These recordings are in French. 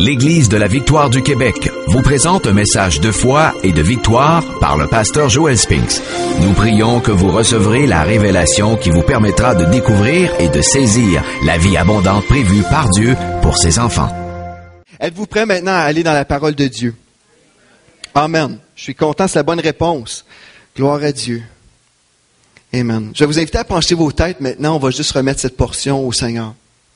L'Église de la Victoire du Québec vous présente un message de foi et de victoire par le pasteur Joel Spinks. Nous prions que vous recevrez la révélation qui vous permettra de découvrir et de saisir la vie abondante prévue par Dieu pour ses enfants. Êtes-vous prêts maintenant à aller dans la parole de Dieu? Amen. Je suis content, c'est la bonne réponse. Gloire à Dieu. Amen. Je vais vous inviter à pencher vos têtes maintenant. On va juste remettre cette portion au Seigneur.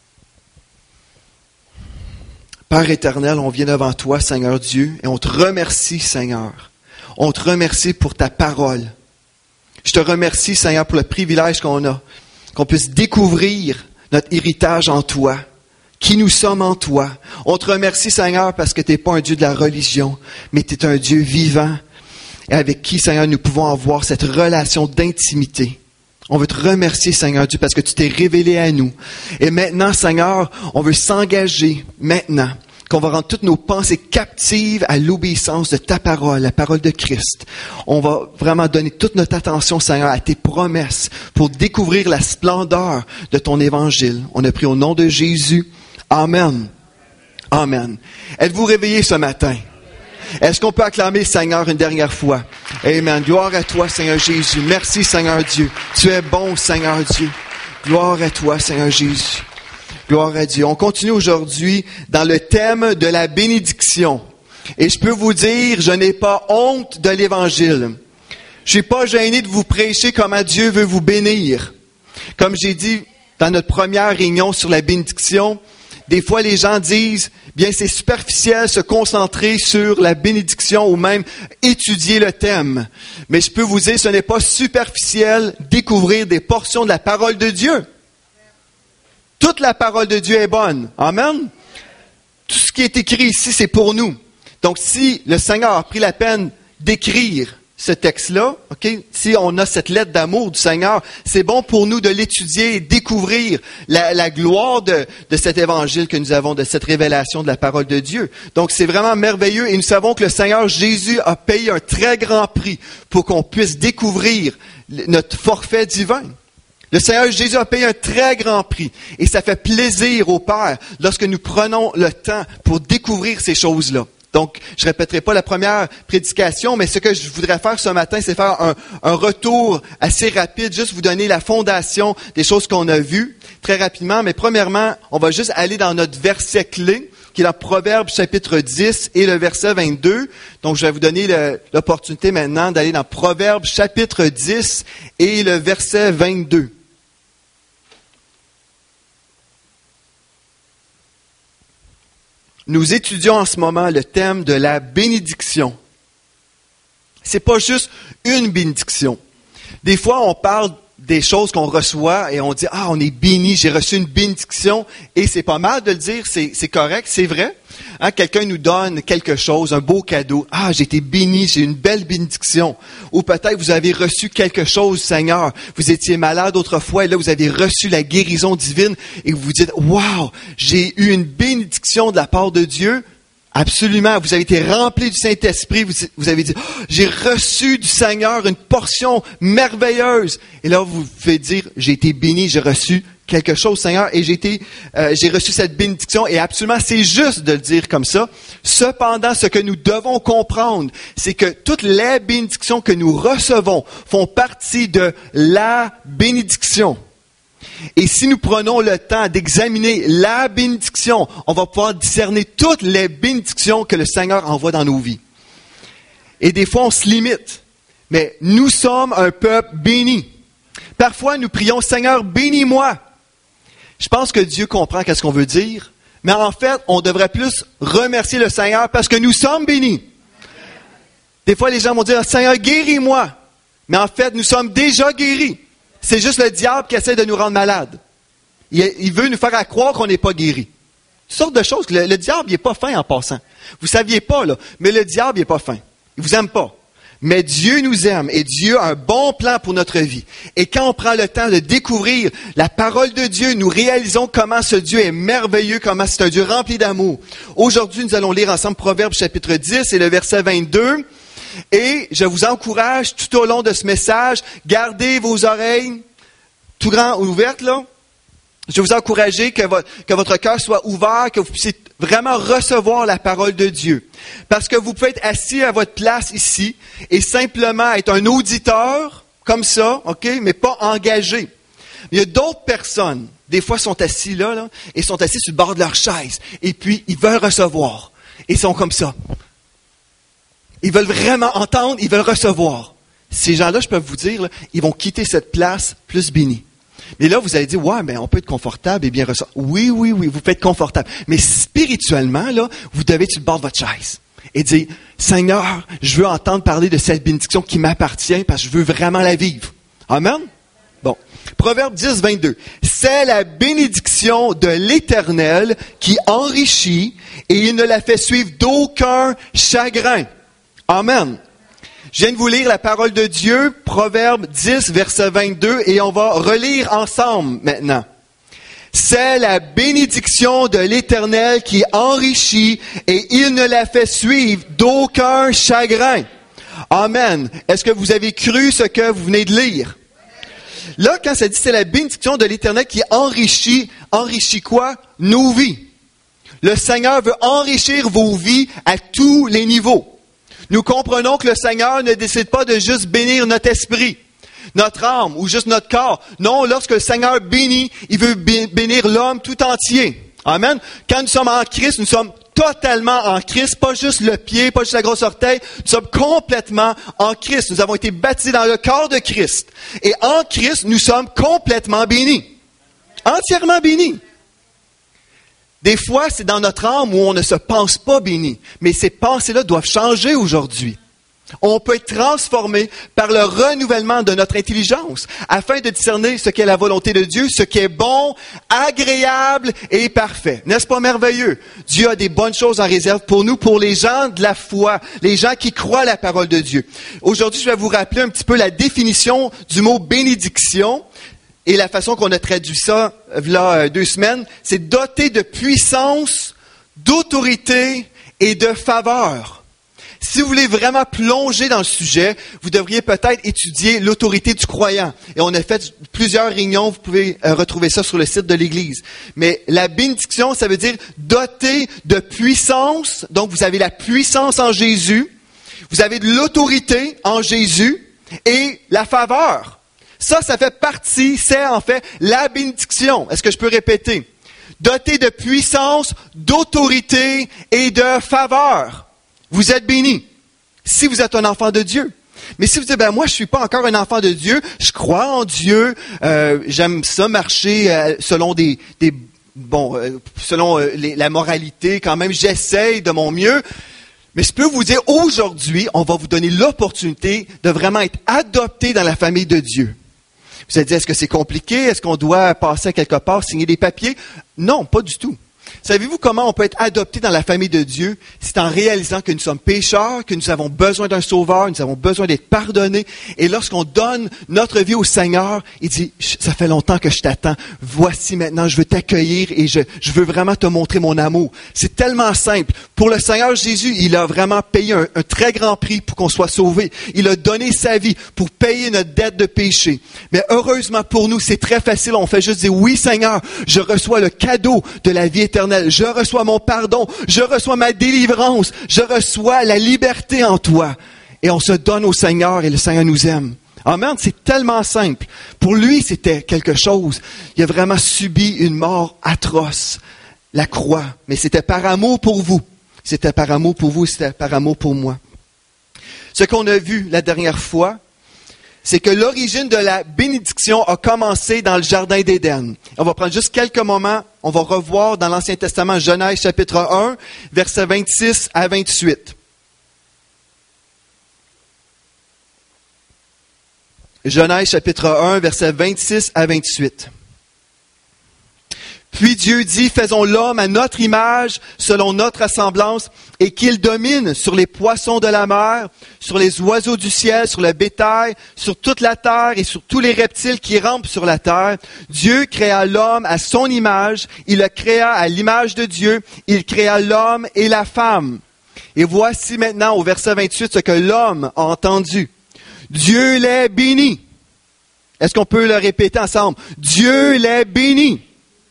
Père éternel, on vient devant toi, Seigneur Dieu, et on te remercie, Seigneur. On te remercie pour ta parole. Je te remercie, Seigneur, pour le privilège qu'on a, qu'on puisse découvrir notre héritage en toi, qui nous sommes en toi. On te remercie, Seigneur, parce que tu n'es pas un Dieu de la religion, mais tu es un Dieu vivant, et avec qui, Seigneur, nous pouvons avoir cette relation d'intimité. On veut te remercier, Seigneur Dieu, parce que tu t'es révélé à nous. Et maintenant, Seigneur, on veut s'engager maintenant, qu'on va rendre toutes nos pensées captives à l'obéissance de ta parole, la parole de Christ. On va vraiment donner toute notre attention, Seigneur, à tes promesses pour découvrir la splendeur de ton évangile. On a pris au nom de Jésus. Amen. Amen. Êtes-vous réveillés ce matin? Est-ce qu'on peut acclamer le Seigneur une dernière fois? Amen. Gloire à toi, Seigneur Jésus. Merci, Seigneur Dieu. Tu es bon, Seigneur Dieu. Gloire à toi, Seigneur Jésus. Gloire à Dieu. On continue aujourd'hui dans le thème de la bénédiction. Et je peux vous dire, je n'ai pas honte de l'Évangile. Je suis pas gêné de vous prêcher comment Dieu veut vous bénir. Comme j'ai dit dans notre première réunion sur la bénédiction, des fois, les gens disent, bien, c'est superficiel se concentrer sur la bénédiction ou même étudier le thème. Mais je peux vous dire, ce n'est pas superficiel découvrir des portions de la parole de Dieu. Toute la parole de Dieu est bonne. Amen. Tout ce qui est écrit ici, c'est pour nous. Donc, si le Seigneur a pris la peine d'écrire ce texte-là, ok, si on a cette lettre d'amour du Seigneur, c'est bon pour nous de l'étudier et découvrir la gloire de cet évangile que nous avons, de cette révélation de la parole de Dieu. Donc, c'est vraiment merveilleux et nous savons que le Seigneur Jésus a payé un très grand prix pour qu'on puisse découvrir notre forfait divin. Le Seigneur Jésus a payé un très grand prix et ça fait plaisir au Père lorsque nous prenons le temps pour découvrir ces choses-là. Donc, je ne répéterai pas la première prédication, mais ce que je voudrais faire ce matin, c'est faire un retour assez rapide, juste vous donner la fondation des choses qu'on a vues très rapidement. Mais premièrement, on va juste aller dans notre verset clé, qui est dans Proverbes chapitre 10 et le verset 22. Donc, je vais vous donner l'opportunité maintenant d'aller dans Proverbes chapitre 10 et le verset 22. Nous étudions en ce moment le thème de la bénédiction. C'est pas juste une bénédiction. Des fois, on parle des choses qu'on reçoit et on dit « Ah, on est béni, j'ai reçu une bénédiction. » Et c'est pas mal de le dire, c'est correct, c'est vrai. Hein, quelqu'un nous donne quelque chose, un beau cadeau. « Ah, j'ai été béni, j'ai une belle bénédiction. » Ou peut-être vous avez reçu quelque chose, Seigneur. Vous étiez malade autrefois et là, vous avez reçu la guérison divine et vous vous dites « Wow, j'ai eu une bénédiction de la part de Dieu. » Absolument, vous avez été rempli du Saint-Esprit, vous avez dit oh, « J'ai reçu du Seigneur une portion merveilleuse. » Et là, vous pouvez dire « J'ai été béni, j'ai reçu quelque chose, Seigneur, et j'ai reçu cette bénédiction. » Et absolument, c'est juste de le dire comme ça. Cependant, ce que nous devons comprendre, c'est que toutes les bénédictions que nous recevons font partie de la bénédiction. Et si nous prenons le temps d'examiner la bénédiction, on va pouvoir discerner toutes les bénédictions que le Seigneur envoie dans nos vies. Et des fois, on se limite. Mais nous sommes un peuple béni. Parfois, nous prions, « Seigneur, bénis-moi ». Je pense que Dieu comprend qu'est-ce qu'on veut dire. Mais en fait, on devrait plus remercier le Seigneur parce que nous sommes bénis. Des fois, les gens vont dire, « Seigneur, guéris-moi ». Mais en fait, nous sommes déjà guéris. C'est juste le diable qui essaie de nous rendre malades. Il veut nous faire croire qu'on n'est pas guéri. Toutes sortes de choses. Le diable, il n'est pas fin en passant. Vous ne saviez pas, là, mais le diable, il n'est pas fin. Il ne vous aime pas. Mais Dieu nous aime et Dieu a un bon plan pour notre vie. Et quand on prend le temps de découvrir la parole de Dieu, nous réalisons comment ce Dieu est merveilleux, comment c'est un Dieu rempli d'amour. Aujourd'hui, nous allons lire ensemble Proverbes chapitre 10 et le verset 22. Et je vous encourage tout au long de ce message, gardez vos oreilles tout grand ouvertes là. Je vais vous encourager que votre cœur soit ouvert, que vous puissiez vraiment recevoir la parole de Dieu. Parce que vous pouvez être assis à votre place ici et simplement être un auditeur, comme ça, OK, mais pas engagé. Il y a d'autres personnes, des fois sont assis là, et sont assis sur le bord de leur chaise. Et puis, ils veulent recevoir. Et ils sont comme ça. Ils veulent vraiment entendre, ils veulent recevoir. Ces gens-là, je peux vous dire, là, ils vont quitter cette place plus bénie. Mais là, vous allez dire, ouais, mais on peut être confortable et bien recevoir. Oui, vous pouvez être confortable. Mais spirituellement, là, vous devez être sur le bord de votre chaise. Et dire, Seigneur, je veux entendre parler de cette bénédiction qui m'appartient parce que je veux vraiment la vivre. Amen? Bon. Proverbe 10, 22. C'est la bénédiction de l'Éternel qui enrichit et il ne la fait suivre d'aucun chagrin. Amen. Je viens de vous lire la parole de Dieu, Proverbe 10, verset 22, et on va relire ensemble maintenant. C'est la bénédiction de l'Éternel qui enrichit et il ne la fait suivre d'aucun chagrin. Amen. Est-ce que vous avez cru ce que vous venez de lire? Là, quand ça dit c'est la bénédiction de l'Éternel qui enrichit quoi? Nos vies. Le Seigneur veut enrichir vos vies à tous les niveaux. Nous comprenons que le Seigneur ne décide pas de juste bénir notre esprit, notre âme ou juste notre corps. Non, lorsque le Seigneur bénit, il veut bénir l'homme tout entier. Amen. Quand nous sommes en Christ, nous sommes totalement en Christ, pas juste le pied, pas juste la grosse orteil. Nous sommes complètement en Christ. Nous avons été baptisés dans le corps de Christ. Et en Christ, nous sommes complètement bénis. Entièrement bénis. Des fois, c'est dans notre âme où on ne se pense pas béni. Mais ces pensées-là doivent changer aujourd'hui. On peut être transformé par le renouvellement de notre intelligence afin de discerner ce qu'est la volonté de Dieu, ce qui est bon, agréable et parfait. N'est-ce pas merveilleux? Dieu a des bonnes choses en réserve pour nous, pour les gens de la foi, les gens qui croient à la parole de Dieu. Aujourd'hui, je vais vous rappeler un petit peu la définition du mot bénédiction. Et la façon qu'on a traduit ça, là, 2 semaines, c'est doté de puissance, d'autorité et de faveur. Si vous voulez vraiment plonger dans le sujet, vous devriez peut-être étudier l'autorité du croyant. Et on a fait plusieurs réunions, vous pouvez retrouver ça sur le site de l'Église. Mais la bénédiction, ça veut dire doté de puissance. Donc, vous avez la puissance en Jésus. Vous avez de l'autorité en Jésus et la faveur. Ça fait partie, c'est en fait la bénédiction. Est-ce que je peux répéter? Doté de puissance, d'autorité et de faveur. Vous êtes bénis. Si vous êtes un enfant de Dieu. Mais si vous dites, moi je suis pas encore un enfant de Dieu, je crois en Dieu, j'aime ça marcher selon la moralité quand même, j'essaye de mon mieux. Mais je peux vous dire, aujourd'hui, on va vous donner l'opportunité de vraiment être adopté dans la famille de Dieu. Vous allez dire, est-ce que c'est compliqué? Est-ce qu'on doit passer à quelque part, signer des papiers? Non, pas du tout. Savez-vous comment on peut être adopté dans la famille de Dieu? C'est en réalisant que nous sommes pécheurs, que nous avons besoin d'un sauveur, nous avons besoin d'être pardonnés. Et lorsqu'on donne notre vie au Seigneur, il dit, ça fait longtemps que je t'attends. Voici maintenant, je veux t'accueillir et je veux vraiment te montrer mon amour. C'est tellement simple. Pour le Seigneur Jésus, il a vraiment payé un très grand prix pour qu'on soit sauvé. Il a donné sa vie pour payer notre dette de péché. Mais heureusement pour nous, c'est très facile. On fait juste dire, oui Seigneur, je reçois le cadeau de la vie éternelle. Je reçois mon pardon, je reçois ma délivrance, je reçois la liberté en toi. Et on se donne au Seigneur et le Seigneur nous aime. Amen, c'est tellement simple. Pour lui, c'était quelque chose. Il a vraiment subi une mort atroce, la croix. Mais c'était par amour pour vous. C'était par amour pour vous, c'était par amour pour moi. Ce qu'on a vu la dernière fois, c'est que l'origine de la bénédiction a commencé dans le Jardin d'Éden. On va prendre juste quelques moments. On va revoir dans l'Ancien Testament, Genèse chapitre 1, versets 26 à 28. Genèse chapitre 1, versets 26 à 28. Puis Dieu dit, faisons l'homme à notre image, selon notre ressemblance, et qu'il domine sur les poissons de la mer, sur les oiseaux du ciel, sur le bétail, sur toute la terre et sur tous les reptiles qui rampent sur la terre. Dieu créa l'homme à son image, il le créa à l'image de Dieu, il créa l'homme et la femme. Et voici maintenant au verset 28 ce que l'homme a entendu. Dieu les bénit. Est-ce qu'on peut le répéter ensemble? Dieu les bénit.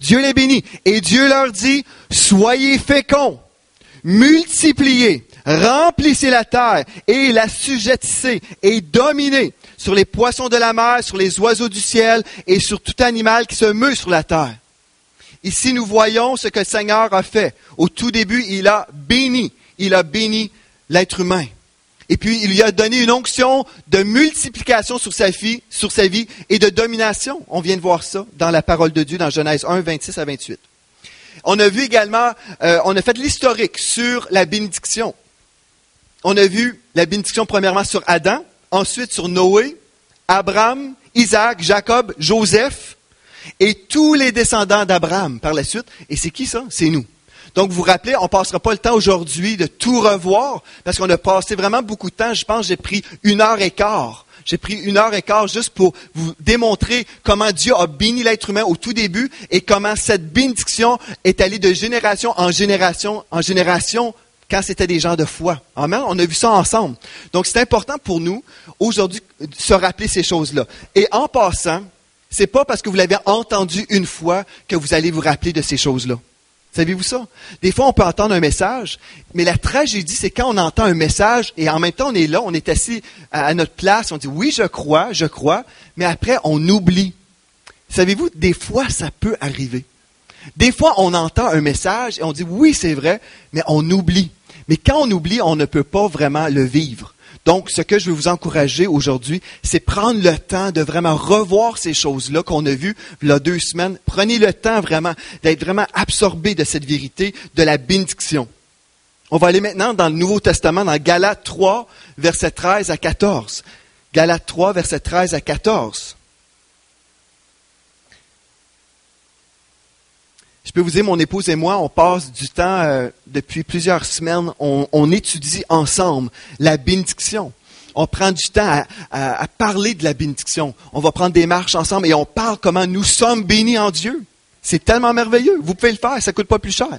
Dieu les bénit. Et Dieu leur dit, soyez féconds, multipliez, remplissez la terre et l'assujettissez et dominez sur les poissons de la mer, sur les oiseaux du ciel et sur tout animal qui se meut sur la terre. Ici, nous voyons ce que le Seigneur a fait. Au tout début, il a béni l'être humain. Et puis, il lui a donné une onction de multiplication sur sa vie et de domination. On vient de voir ça dans la parole de Dieu, dans Genèse 1, 26 à 28. On a vu également, on a fait l'historique sur la bénédiction. On a vu la bénédiction premièrement sur Adam, ensuite sur Noé, Abraham, Isaac, Jacob, Joseph et tous les descendants d'Abraham par la suite. Et c'est qui ça? C'est nous. Donc, vous vous rappelez, on ne passera pas le temps aujourd'hui de tout revoir parce qu'on a passé vraiment beaucoup de temps. Je pense que j'ai pris 1h15. J'ai pris 1h15 juste pour vous démontrer comment Dieu a béni l'être humain au tout début et comment cette bénédiction est allée de génération en génération quand c'était des gens de foi. Amen. On a vu ça ensemble. Donc, c'est important pour nous aujourd'hui de se rappeler ces choses-là. Et en passant, c'est pas parce que vous l'avez entendu une fois que vous allez vous rappeler de ces choses-là. Savez-vous ça? Des fois, on peut entendre un message, mais la tragédie, c'est quand on entend un message et en même temps, on est là, on est assis à notre place, on dit « oui, je crois », mais après, on oublie. Savez-vous, des fois, ça peut arriver. Des fois, on entend un message et on dit « oui, c'est vrai », mais on oublie. Mais quand on oublie, on ne peut pas vraiment le vivre. Donc, ce que je veux vous encourager aujourd'hui, c'est prendre le temps de vraiment revoir ces choses-là qu'on a vues il y a 2 semaines. Prenez le temps vraiment d'être vraiment absorbé de cette vérité, de la bénédiction. On va aller maintenant dans le Nouveau Testament, dans Galates 3, versets 13 à 14. Galates 3, versets 13 à 14. Je peux vous dire, mon épouse et moi, on passe du temps, depuis plusieurs semaines, on étudie ensemble la bénédiction. On prend du temps à parler de la bénédiction. On va prendre des marches ensemble et on parle comment nous sommes bénis en Dieu. C'est tellement merveilleux. Vous pouvez le faire, ça ne coûte pas plus cher.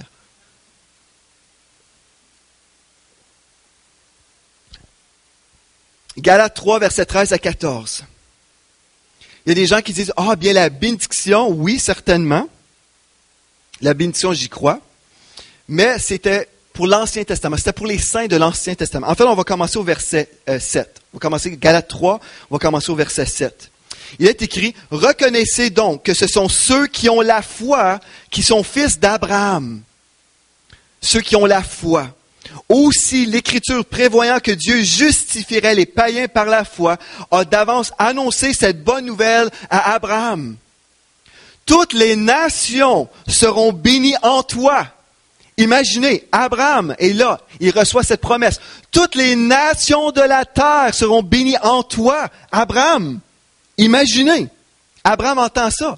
Galates 3, versets 13 à 14. Il y a des gens qui disent, bien la bénédiction, oui, certainement. La bénédiction, j'y crois. Mais c'était pour l'Ancien Testament. C'était pour les saints de l'Ancien Testament. En fait, on va commencer au verset 7. On va commencer Galates 3, on va commencer au verset 7. Il est écrit, « Reconnaissez donc que ce sont ceux qui ont la foi qui sont fils d'Abraham. » Ceux qui ont la foi. Aussi, l'Écriture prévoyant que Dieu justifierait les païens par la foi, a d'avance annoncé cette bonne nouvelle à Abraham. Toutes les nations seront bénies en toi. Imaginez, Abraham est là, il reçoit cette promesse. Toutes les nations de la terre seront bénies en toi, Abraham. Imaginez, Abraham entend ça.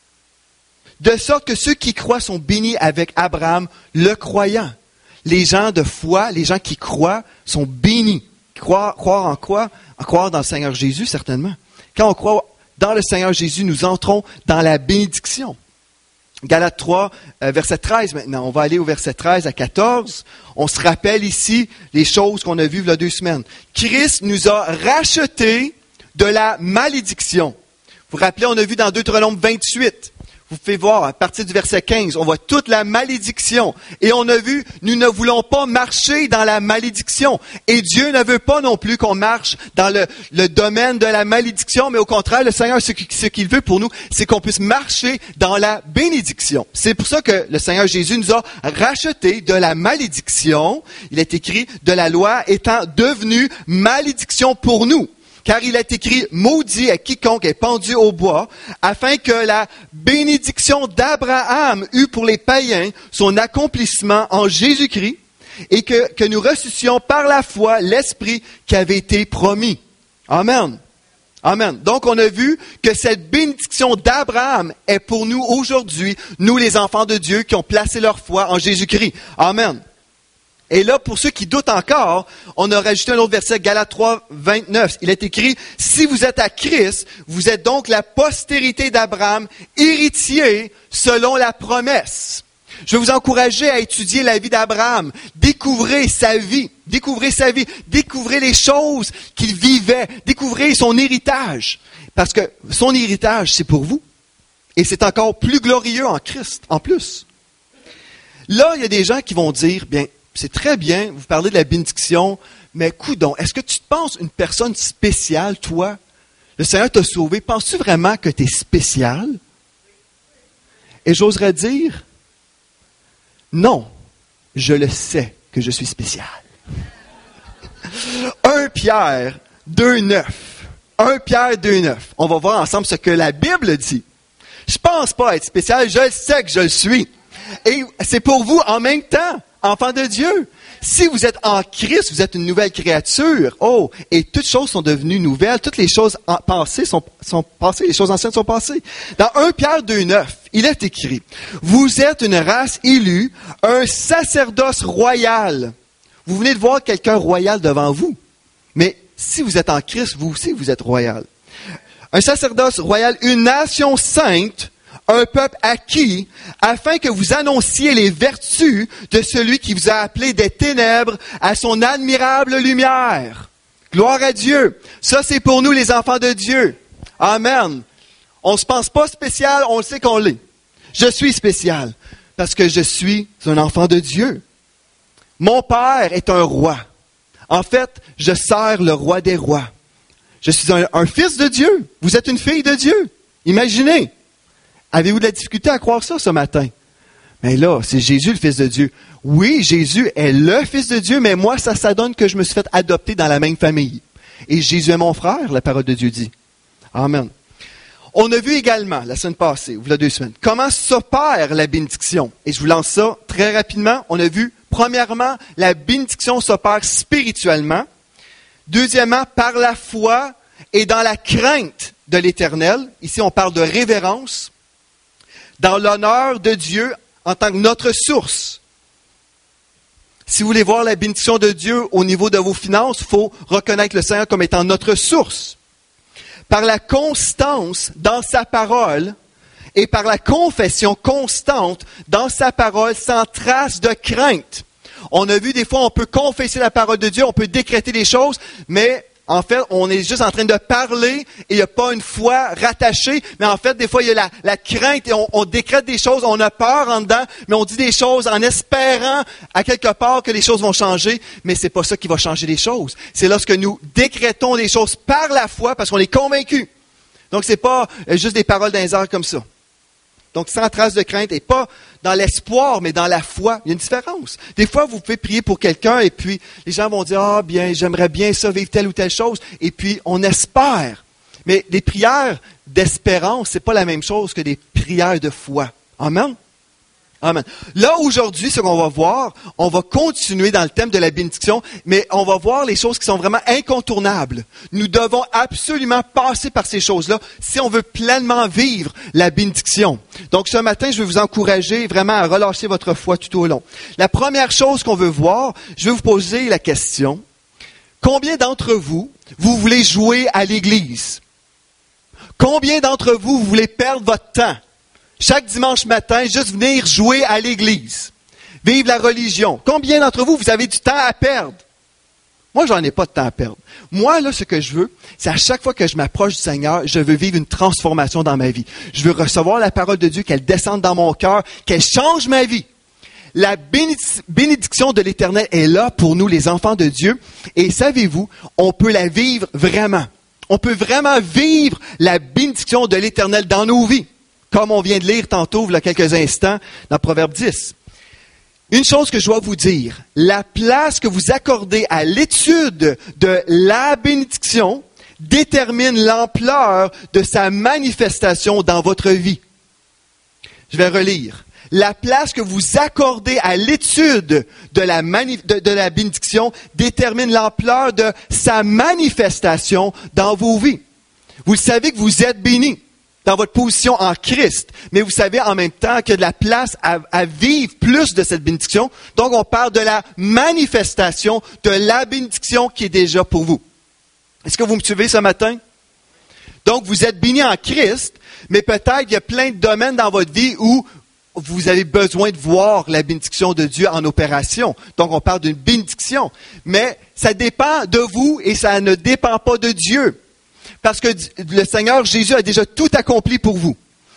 De sorte que ceux qui croient sont bénis avec Abraham, le croyant. Les gens de foi, les gens qui croient, sont bénis. Croire en quoi? En croire dans le Seigneur Jésus, certainement. Quand on croit dans le Seigneur Jésus, nous entrons dans la bénédiction. Galates 3, verset 13 maintenant. On va aller au verset 13 à 14. On se rappelle ici les choses qu'on a vues il y a 2 semaines. Christ nous a rachetés de la malédiction. Vous vous rappelez, on a vu dans Deutéronome 28. Vous pouvez voir, à partir du verset 15, on voit toute la malédiction. Et on a vu, nous ne voulons pas marcher dans la malédiction. Et Dieu ne veut pas non plus qu'on marche dans le domaine de la malédiction, mais au contraire, le Seigneur, ce qu'il veut pour nous, c'est qu'on puisse marcher dans la bénédiction. C'est pour ça que le Seigneur Jésus nous a rachetés de la malédiction. Il est écrit, de la loi étant devenue malédiction pour nous. Car il est écrit, maudit est quiconque est pendu au bois, afin que la bénédiction d'Abraham eût pour les païens son accomplissement en Jésus-Christ, et que nous reçussions par la foi l'Esprit qui avait été promis. Amen. Amen. Donc, on a vu que cette bénédiction d'Abraham est pour nous aujourd'hui, nous les enfants de Dieu qui ont placé leur foi en Jésus-Christ. Amen. Et là, pour ceux qui doutent encore, on a rajouté un autre verset, Galates 3, 29. Il est écrit, « Si vous êtes à Christ, vous êtes donc la postérité d'Abraham, héritier selon la promesse. » Je vais vous encourager à étudier la vie d'Abraham. Découvrez sa vie. Découvrez les choses qu'il vivait. Découvrez son héritage. Parce que son héritage, c'est pour vous. Et c'est encore plus glorieux en Christ, en plus. Là, il y a des gens qui vont dire, bien, c'est très bien, vous parlez de la bénédiction, mais coudonc, est-ce que tu te penses une personne spéciale, toi? Le Seigneur t'a sauvé. Penses-tu vraiment que tu es spécial? Et j'oserais dire, non, je le sais que je suis spécial. 1 Pierre 2,9. 1 Pierre 2,9. On va voir ensemble ce que la Bible dit. Je pense pas être spécial, je le sais que je le suis. Et c'est pour vous en même temps, enfants de Dieu. Si vous êtes en Christ, vous êtes une nouvelle créature. Oh, et toutes choses sont devenues nouvelles. Toutes les choses passées sont passées, les choses anciennes sont passées. Dans 1 Pierre 2,9, il est écrit, « Vous êtes une race élue, un sacerdoce royal. » Vous venez de voir quelqu'un royal devant vous. Mais si vous êtes en Christ, vous aussi, vous êtes royal. Un sacerdoce royal, une nation sainte, un peuple acquis, afin que vous annonciez les vertus de celui qui vous a appelé des ténèbres à son admirable lumière. Gloire à Dieu. Ça, c'est pour nous, les enfants de Dieu. Amen. On ne se pense pas spécial, on le sait qu'on l'est. Je suis spécial parce que je suis un enfant de Dieu. Mon père est un roi. En fait, je sers le roi des rois. Je suis un fils de Dieu. Vous êtes une fille de Dieu. Imaginez. Avez-vous de la difficulté à croire ça ce matin? Mais là, c'est Jésus le Fils de Dieu. Oui, Jésus est le Fils de Dieu, mais moi, ça donne que je me suis fait adopter dans la même famille. Et Jésus est mon frère, la parole de Dieu dit. Amen. On a vu également, la semaine passée, ou il y a 2 semaines, comment s'opère la bénédiction. Et je vous lance ça très rapidement. On a vu, premièrement, la bénédiction s'opère spirituellement. Deuxièmement, par la foi et dans la crainte de l'Éternel. Ici, on parle de révérence. Dans l'honneur de Dieu en tant que notre source. Si vous voulez voir la bénédiction de Dieu au niveau de vos finances, il faut reconnaître le Seigneur comme étant notre source. Par la constance dans sa parole et par la confession constante dans sa parole sans trace de crainte. On a vu des fois, on peut confesser la parole de Dieu, on peut décréter des choses, mais en fait, on est juste en train de parler et il n'y a pas une foi rattachée. Mais en fait, des fois, il y a la crainte et on décrète des choses, on a peur en dedans, mais on dit des choses en espérant à quelque part que les choses vont changer. Mais c'est pas ça qui va changer les choses. C'est lorsque nous décrétons des choses par la foi parce qu'on est convaincus. Donc, c'est pas juste des paroles dans les airs comme ça. Donc, sans trace de crainte et pas dans l'espoir, mais dans la foi. Il y a une différence. Des fois, vous pouvez prier pour quelqu'un et puis les gens vont dire « Ah, bien, j'aimerais bien ça, vivre telle ou telle chose. » Et puis, on espère. Mais les prières d'espérance, c'est pas la même chose que des prières de foi. Amen? Amen. Là, aujourd'hui, ce qu'on va voir, on va continuer dans le thème de la bénédiction, mais on va voir les choses qui sont vraiment incontournables. Nous devons absolument passer par ces choses-là si on veut pleinement vivre la bénédiction. Donc, ce matin, je vais vous encourager vraiment à relâcher votre foi tout au long. La première chose qu'on veut voir, je vais vous poser la question. Combien d'entre vous, vous voulez jouer à l'église? Combien d'entre vous, vous voulez perdre votre temps? Chaque dimanche matin, juste venir jouer à l'église. Vivre la religion. Combien d'entre vous, vous avez du temps à perdre? Moi, j'en ai pas de temps à perdre. Moi, là, ce que je veux, c'est à chaque fois que je m'approche du Seigneur, je veux vivre une transformation dans ma vie. Je veux recevoir la parole de Dieu, qu'elle descende dans mon cœur, qu'elle change ma vie. La bénédiction de l'Éternel est là pour nous, les enfants de Dieu. Et savez-vous, on peut la vivre vraiment. On peut vraiment vivre la bénédiction de l'Éternel dans nos vies. Comme on vient de lire tantôt, il y a quelques instants, dans Proverbe 10. Une chose que je dois vous dire, la place que vous accordez à l'étude de la bénédiction détermine l'ampleur de sa manifestation dans votre vie. Je vais relire. La place que vous accordez à l'étude de la bénédiction détermine l'ampleur de sa manifestation dans vos vies. Vous savez que vous êtes bénis dans votre position en Christ, mais vous savez en même temps qu'il y a de la place à vivre plus de cette bénédiction. Donc, on parle de la manifestation de la bénédiction qui est déjà pour vous. Est-ce que vous me suivez ce matin? Donc, vous êtes bénis en Christ, mais peut-être qu'il y a plein de domaines dans votre vie où vous avez besoin de voir la bénédiction de Dieu en opération. Donc, on parle d'une bénédiction. Mais ça dépend de vous et ça ne dépend pas de Dieu. Parce que le Seigneur Jésus a déjà tout accompli pour vous.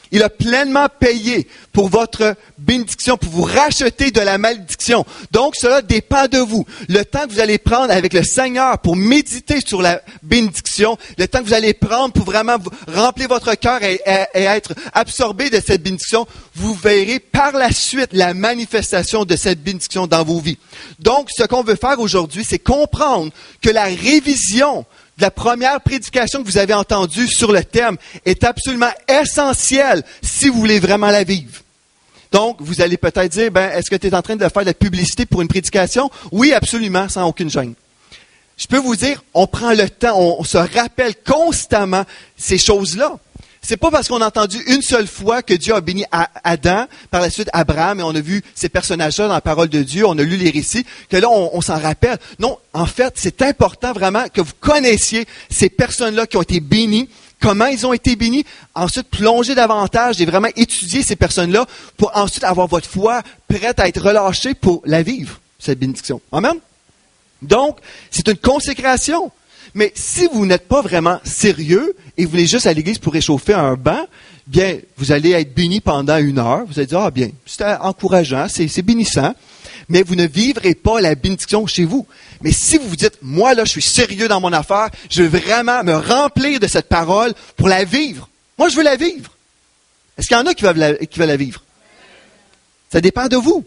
Il a pleinement payé pour votre bénédiction, pour vous racheter de la malédiction. Donc, cela dépend de vous. Le temps que vous allez prendre avec le Seigneur pour méditer sur la bénédiction, le temps que vous allez prendre pour vraiment remplir votre cœur et être absorbé de cette bénédiction, vous verrez par la suite la manifestation de cette bénédiction dans vos vies. Donc, ce qu'on veut faire aujourd'hui, c'est comprendre que la révision de la première prédication que vous avez entendue sur le thème est absolument essentielle si vous voulez vraiment la vivre. Donc, vous allez peut-être dire, est-ce que tu es en train de faire de la publicité pour une prédication? Oui, absolument, sans aucune gêne. Je peux vous dire, on prend le temps, on se rappelle constamment ces choses-là. C'est pas parce qu'on a entendu une seule fois que Dieu a béni Adam, par la suite Abraham, et on a vu ces personnages-là dans la parole de Dieu, on a lu les récits, que là, on s'en rappelle. Non, en fait, c'est important vraiment que vous connaissiez ces personnes-là qui ont été bénies, comment ils ont été bénis, ensuite plonger davantage et vraiment étudier ces personnes-là pour ensuite avoir votre foi prête à être relâchée pour la vivre, cette bénédiction. Amen? Donc, c'est une consécration. Mais si vous n'êtes pas vraiment sérieux et vous voulez juste à l'église pour réchauffer un banc, bien, vous allez être béni pendant 1 heure. Vous allez dire, bien, c'est encourageant, c'est bénissant. Mais vous ne vivrez pas la bénédiction chez vous. Mais si vous vous dites, moi là, je suis sérieux dans mon affaire, je veux vraiment me remplir de cette parole pour la vivre. Moi, je veux la vivre. Est-ce qu'il y en a qui veulent la vivre? Ça dépend de vous.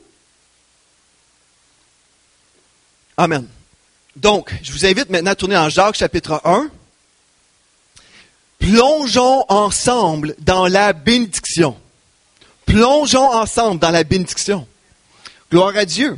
Amen. Donc, je vous invite maintenant à tourner dans Jacques chapitre 1. Plongeons ensemble dans la bénédiction. Plongeons ensemble dans la bénédiction. Gloire à Dieu.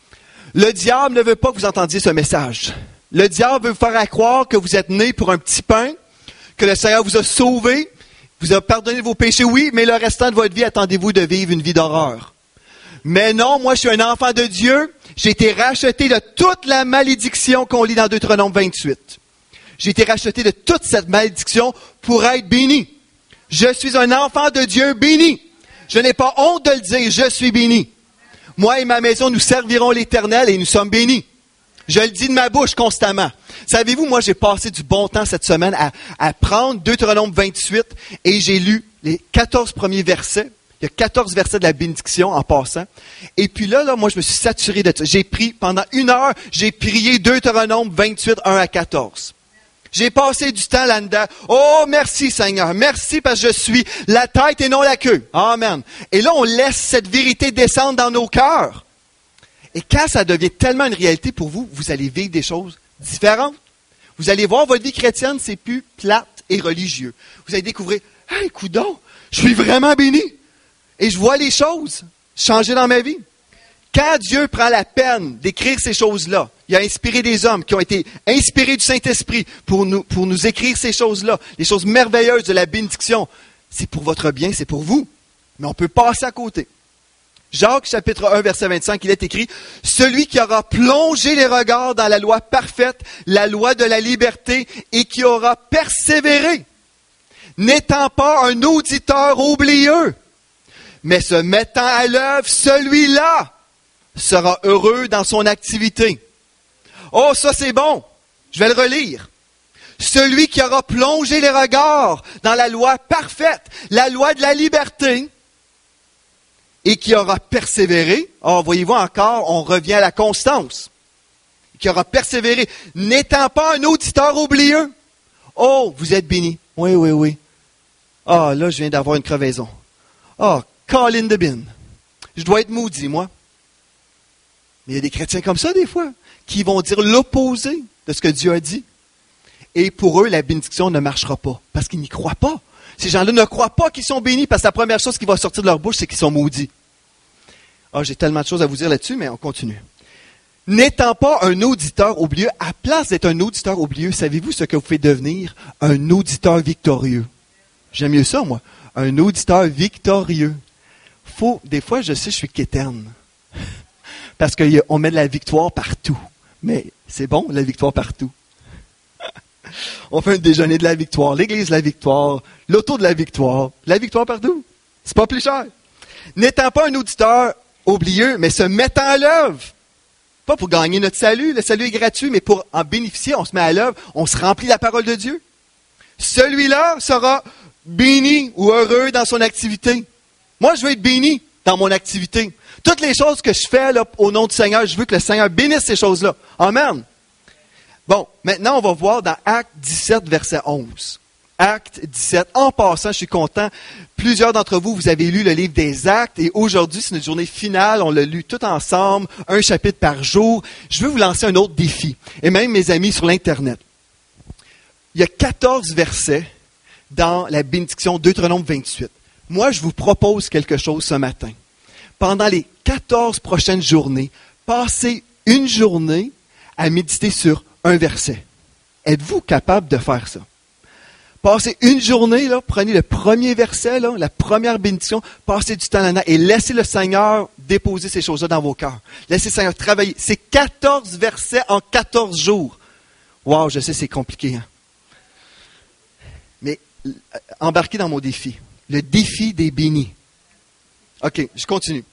Le diable ne veut pas que vous entendiez ce message. Le diable veut vous faire croire que vous êtes né pour un petit pain, que le Seigneur vous a sauvé, vous a pardonné vos péchés, oui, mais le restant de votre vie, attendez-vous de vivre une vie d'horreur. Mais non, moi je suis un enfant de Dieu, j'ai été racheté de toute la malédiction qu'on lit dans Deutéronome 28. J'ai été racheté de toute cette malédiction pour être béni. Je suis un enfant de Dieu béni. Je n'ai pas honte de le dire, je suis béni. Moi et ma maison, nous servirons l'Éternel et nous sommes bénis. Je le dis de ma bouche constamment. Savez-vous, moi j'ai passé du bon temps cette semaine à prendre Deutéronome 28 et j'ai lu les 14 premiers versets. Il y a 14 versets de la bénédiction en passant. Et puis là, moi, je me suis saturé de ça. J'ai pris, pendant 1 heure, j'ai prié Deutéronome 28, 1 à 14. J'ai passé du temps là-dedans. Oh, merci Seigneur. Merci parce que je suis la tête et non la queue. Amen. Et là, on laisse cette vérité descendre dans nos cœurs. Et quand ça devient tellement une réalité pour vous, vous allez vivre des choses différentes. Vous allez voir votre vie chrétienne, c'est plus plate et religieux. Vous allez découvrir, hey, coudonc, je suis vraiment béni. Et je vois les choses changer dans ma vie. Quand Dieu prend la peine d'écrire ces choses-là, il a inspiré des hommes qui ont été inspirés du Saint-Esprit pour nous écrire ces choses-là, les choses merveilleuses de la bénédiction. C'est pour votre bien, c'est pour vous. Mais on peut passer à côté. Jacques, chapitre 1, verset 25, il est écrit « Celui qui aura plongé les regards dans la loi parfaite, la loi de la liberté, et qui aura persévéré, n'étant pas un auditeur oublieux, mais se mettant à l'œuvre, celui-là sera heureux dans son activité. » Oh, ça c'est bon. Je vais le relire. Celui qui aura plongé les regards dans la loi parfaite, la loi de la liberté, et qui aura persévéré. Oh, voyez-vous encore, on revient à la constance. Qui aura persévéré, n'étant pas un auditeur oublieux. Oh, vous êtes bénis. Oui, oui, oui. Ah, là, je viens d'avoir une crevaison. Ah, call in the bin. Je dois être maudit, moi. Mais il y a des chrétiens comme ça, des fois, qui vont dire l'opposé de ce que Dieu a dit. Et pour eux, la bénédiction ne marchera pas, parce qu'ils n'y croient pas. Ces gens-là ne croient pas qu'ils sont bénis, parce que la première chose qui va sortir de leur bouche, c'est qu'ils sont maudits. Ah, j'ai tellement de choses à vous dire là-dessus, mais on continue. N'étant pas un auditeur oublieux, à place d'être un auditeur oublieux, savez-vous ce que vous pouvez devenir? Un auditeur victorieux. J'aime mieux ça, moi. Un auditeur victorieux. Des fois, je sais, je suis quétaine. Parce qu'on met de la victoire partout. Mais c'est bon, la victoire partout. On fait un déjeuner de la victoire, l'église de la victoire, l'auto de la victoire partout. C'est pas plus cher. N'étant pas un auditeur oublieux, mais se mettant à l'œuvre. Pas pour gagner notre salut, le salut est gratuit, mais pour en bénéficier, on se met à l'œuvre, on se remplit la parole de Dieu. Celui-là sera béni ou heureux dans son activité. Moi, je veux être béni dans mon activité. Toutes les choses que je fais là, au nom du Seigneur, je veux que le Seigneur bénisse ces choses-là. Amen. Bon, maintenant, on va voir dans Actes 17, verset 11. Actes 17. En passant, je suis content. Plusieurs d'entre vous, vous avez lu le livre des Actes et aujourd'hui, c'est notre journée finale. On l'a lu tout ensemble, un chapitre par jour. Je veux vous lancer un autre défi. Et même mes amis sur l'Internet. Il y a 14 versets dans la bénédiction Deutéronome 28. Moi, je vous propose quelque chose ce matin. Pendant les 14 prochaines journées, passez une journée à méditer sur un verset. Êtes-vous capable de faire ça? Passez une journée, là, prenez le premier verset, là, la première bénédiction, passez du temps là-dedans et laissez le Seigneur déposer ces choses-là dans vos cœurs. Laissez le Seigneur travailler. C'est 14 versets en 14 jours. Wow, je sais, c'est compliqué. Hein? Mais embarquez dans mon défi. Le défi des bénis. OK, je continue.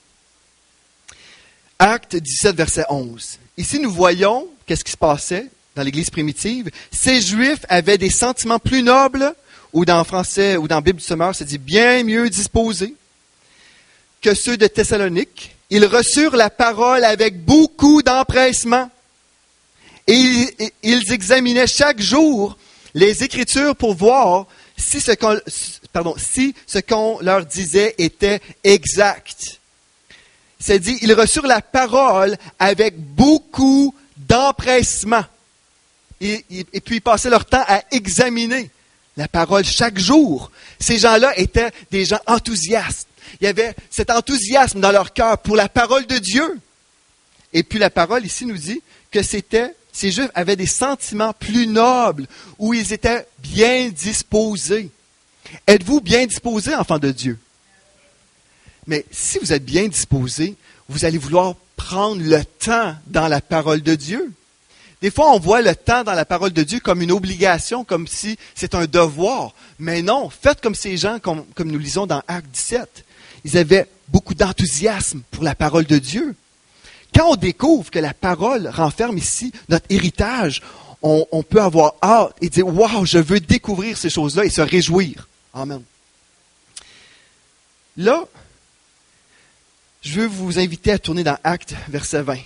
Acte 17, verset 11. Ici, nous voyons qu'est-ce qui se passait dans l'Église primitive. Ces Juifs avaient des sentiments plus nobles, ou dans le français, ou dans la Bible du Sommeur, ça dit bien mieux disposés que ceux de Thessalonique. Ils reçurent la parole avec beaucoup d'empressement. Et ils examinaient chaque jour les Écritures pour voir si ce qu'on leur disait était exact. C'est dit, ils reçurent la parole avec beaucoup d'empressement. Et puis, ils passaient leur temps à examiner la parole chaque jour. Ces gens-là étaient des gens enthousiastes. Il y avait cet enthousiasme dans leur cœur pour la parole de Dieu. Et puis, la parole ici nous dit que ces Juifs avaient des sentiments plus nobles, où ils étaient bien disposés. Êtes-vous bien disposés, enfants de Dieu? Mais si vous êtes bien disposés, vous allez vouloir prendre le temps dans la parole de Dieu. Des fois, on voit le temps dans la parole de Dieu comme une obligation, comme si c'est un devoir. Mais non, faites comme ces gens, comme nous lisons dans Actes 17. Ils avaient beaucoup d'enthousiasme pour la parole de Dieu. Quand on découvre que la parole renferme ici notre héritage, on peut avoir hâte et dire « Wow, je veux découvrir ces choses-là » et se réjouir. Amen. Là, je veux vous inviter à tourner dans Actes, verset 20.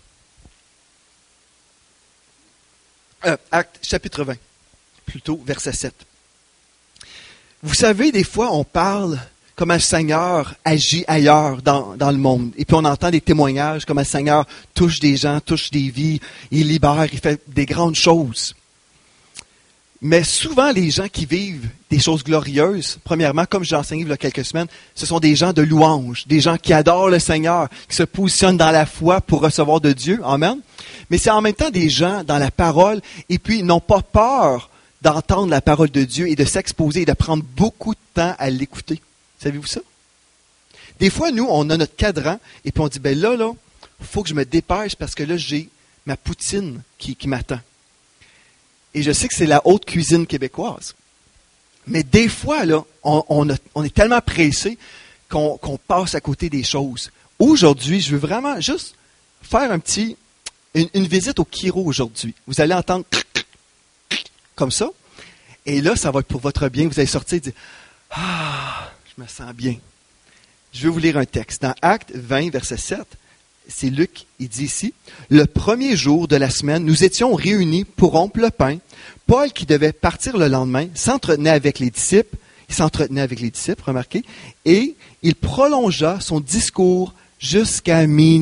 Actes, chapitre 20, plutôt, verset 7. Vous savez, des fois, on parle comme un Seigneur agit ailleurs dans le monde. Et puis on entend des témoignages comme un Seigneur touche des gens, touche des vies, il libère, il fait des grandes choses. Mais souvent, les gens qui vivent des choses glorieuses, premièrement, comme j'ai enseigné il y a quelques semaines, ce sont des gens de louange, des gens qui adorent le Seigneur, qui se positionnent dans la foi pour recevoir de Dieu. Amen. Mais c'est en même temps des gens dans la parole, et puis ils n'ont pas peur d'entendre la parole de Dieu et de s'exposer et de prendre beaucoup de temps à l'écouter. Savez-vous ça? Des fois, nous, on a notre cadran, et puis on dit, ben là, il faut que je me dépêche parce que là, j'ai ma poutine qui m'attend. Et je sais que c'est la haute cuisine québécoise. Mais des fois, là, on est tellement pressé qu'on passe à côté des choses. Aujourd'hui, je veux vraiment juste faire une visite au Kiro aujourd'hui. Vous allez entendre comme ça. Et là, ça va être pour votre bien. Vous allez sortir et dire « Ah, je me sens bien. » Je vais vous lire un texte. Dans Actes 20, verset 7, c'est Luc, il dit ici, « Le premier jour de la semaine, nous étions réunis pour rompre le pain. Paul, qui devait partir le lendemain, s'entretenait avec les disciples. Il s'entretenait avec les disciples, remarquez, et il prolongea son discours jusqu'à minuit. »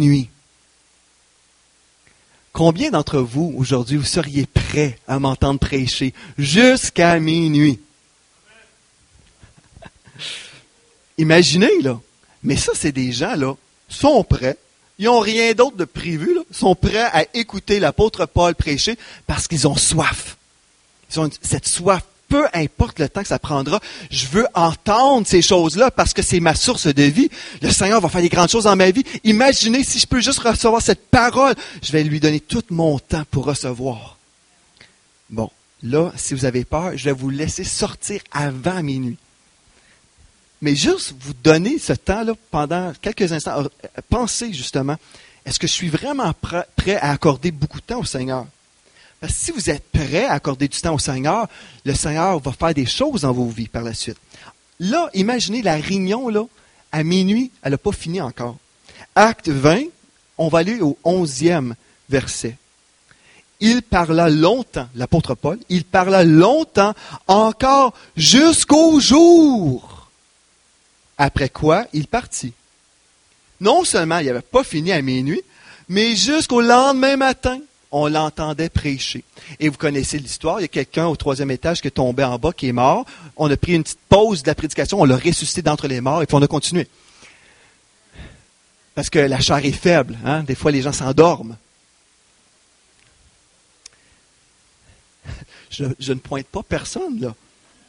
Combien d'entre vous, aujourd'hui, vous seriez prêts à m'entendre prêcher jusqu'à minuit? Imaginez, là. Mais ça, c'est des gens, là, sont prêts. Ils n'ont rien d'autre de prévu, là. Ils sont prêts à écouter l'apôtre Paul prêcher parce qu'ils ont soif. Ils ont cette soif. Peu importe le temps que ça prendra, je veux entendre ces choses-là parce que c'est ma source de vie. Le Seigneur va faire des grandes choses dans ma vie. Imaginez si je peux juste recevoir cette parole. Je vais lui donner tout mon temps pour recevoir. Bon, là, si vous avez peur, je vais vous laisser sortir avant minuit. Mais juste vous donner ce temps-là pendant quelques instants. Pensez justement, est-ce que je suis vraiment prêt à accorder beaucoup de temps au Seigneur? Parce que si vous êtes prêts à accorder du temps au Seigneur, le Seigneur va faire des choses dans vos vies par la suite. Là, imaginez la réunion, là, à minuit, elle n'a pas fini encore. Acte 20, on va aller au 11e verset. Il parla longtemps, l'apôtre Paul, il parla longtemps encore jusqu'au jour. Après quoi, il partit. Non seulement il n'avait pas fini à minuit, mais jusqu'au lendemain matin, on l'entendait prêcher. Et vous connaissez l'histoire, il y a quelqu'un au 3e étage qui est tombé en bas, qui est mort. On a pris une petite pause de la prédication, on l'a ressuscité d'entre les morts et puis on a continué. Parce que la chair est faible, hein? Des fois les gens s'endorment. Je ne pointe pas personne, là.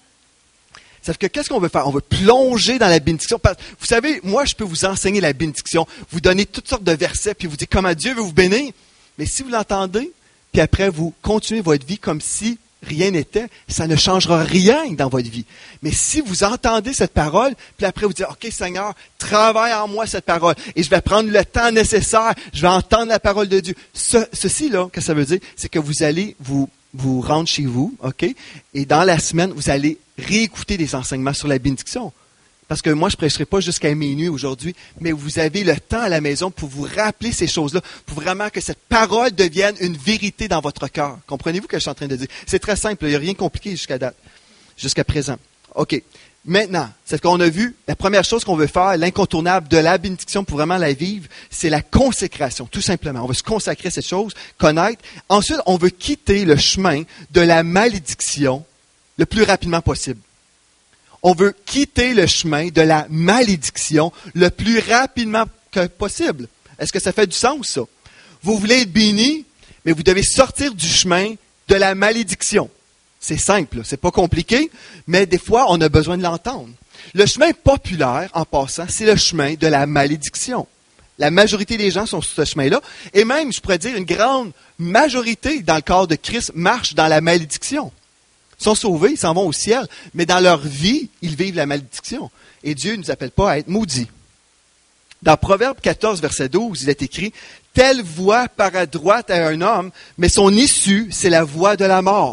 C'est que qu'est-ce qu'on veut faire? On veut plonger dans la bénédiction. Vous savez, moi, je peux vous enseigner la bénédiction, vous donner toutes sortes de versets, puis vous dire comment Dieu veut vous bénir. Mais si vous l'entendez, puis après, vous continuez votre vie comme si rien n'était, ça ne changera rien dans votre vie. Mais si vous entendez cette parole, puis après vous dites, OK, Seigneur, travaille en moi cette parole, et je vais prendre le temps nécessaire, je vais entendre la parole de Dieu. Ceci, là, que ça veut dire, c'est que vous allez vous rendre chez vous, OK? Et dans la semaine, vous allez réécouter des enseignements sur la bénédiction. Parce que moi, je ne prêcherai pas jusqu'à minuit aujourd'hui, mais vous avez le temps à la maison pour vous rappeler ces choses-là, pour vraiment que cette parole devienne une vérité dans votre cœur. Comprenez-vous ce que je suis en train de dire? C'est très simple, il n'y a rien de compliqué jusqu'à présent. OK. Maintenant, c'est ce qu'on a vu, la première chose qu'on veut faire, l'incontournable de la bénédiction pour vraiment la vivre, c'est la consécration, tout simplement. On veut se consacrer à cette chose, connaître. Ensuite, on veut quitter le chemin de la malédiction le plus rapidement possible. On veut quitter le chemin de la malédiction le plus rapidement que possible. Est-ce que ça fait du sens, ça? Vous voulez être béni, mais vous devez sortir du chemin de la malédiction. C'est simple, c'est pas compliqué, mais des fois, on a besoin de l'entendre. Le chemin populaire, en passant, c'est le chemin de la malédiction. La majorité des gens sont sur ce chemin-là, et même, je pourrais dire, une grande majorité dans le corps de Christ marche dans la malédiction. Ils sont sauvés, ils s'en vont au ciel, mais dans leur vie, ils vivent la malédiction. Et Dieu ne nous appelle pas à être maudits. Dans Proverbe 14, verset 12, il est écrit, « Telle voie paraît droite à un homme, mais son issue, c'est la voie de la mort. »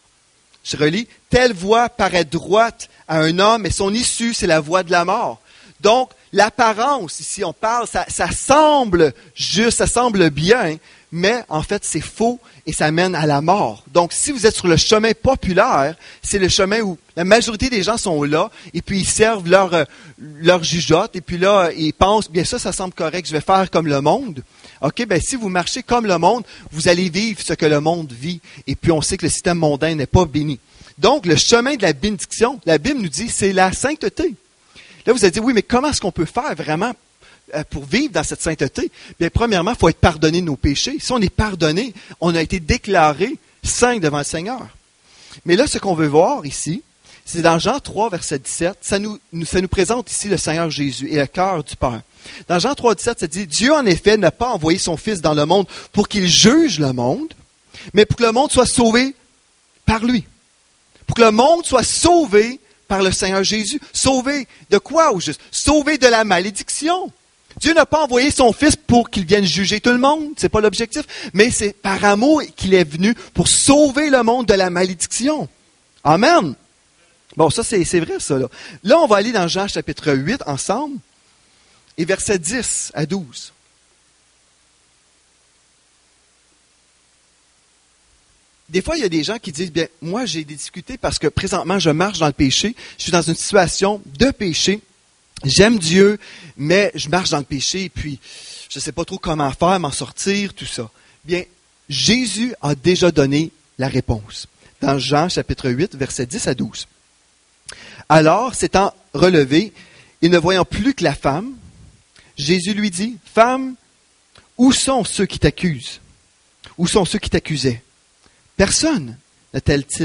Je relis, « Telle voie paraît droite à un homme, mais son issue, c'est la voie de la mort. » Donc, l'apparence, ici, on parle, ça semble juste, ça semble bien, mais en fait, c'est faux et ça mène à la mort. Donc, si vous êtes sur le chemin populaire, c'est le chemin où la majorité des gens sont là et puis ils servent leur jugeote et puis là, ils pensent, bien ça semble correct, je vais faire comme le monde. OK, bien si vous marchez comme le monde, vous allez vivre ce que le monde vit. Et puis, on sait que le système mondain n'est pas béni. Donc, le chemin de la bénédiction, la Bible nous dit, c'est la sainteté. Là, vous allez dire, oui, mais comment est-ce qu'on peut faire vraiment pour vivre dans cette sainteté? Bien, premièrement, il faut être pardonné de nos péchés. Si on est pardonné, on a été déclaré saint devant le Seigneur. Mais là, ce qu'on veut voir ici, c'est dans Jean 3, verset 17, ça nous présente ici le Seigneur Jésus et le cœur du Père. Dans Jean 3, 17, ça dit, Dieu, en effet, n'a pas envoyé son Fils dans le monde pour qu'il juge le monde, mais pour que le monde soit sauvé par lui. Pour que le monde soit sauvé par le Seigneur Jésus. Sauvé de quoi au juste? Sauvé de la malédiction. Dieu n'a pas envoyé son Fils pour qu'il vienne juger tout le monde, c'est pas l'objectif, mais c'est par amour qu'il est venu pour sauver le monde de la malédiction. Amen. Bon, ça c'est vrai ça. Là, on va aller dans Jean chapitre 8 ensemble, et versets 10 à 12. Des fois, il y a des gens qui disent, bien, moi j'ai des difficultés parce que présentement je marche dans le péché, je suis dans une situation de péché. J'aime Dieu, mais je marche dans le péché et puis je ne sais pas trop comment faire, m'en sortir, tout ça. Bien, Jésus a déjà donné la réponse. Dans Jean chapitre 8, versets 10 à 12. Alors, s'étant relevé, et ne voyant plus que la femme, Jésus lui dit, « Femme, où sont ceux qui t'accusent? Où sont ceux qui t'accusaient? Personne ne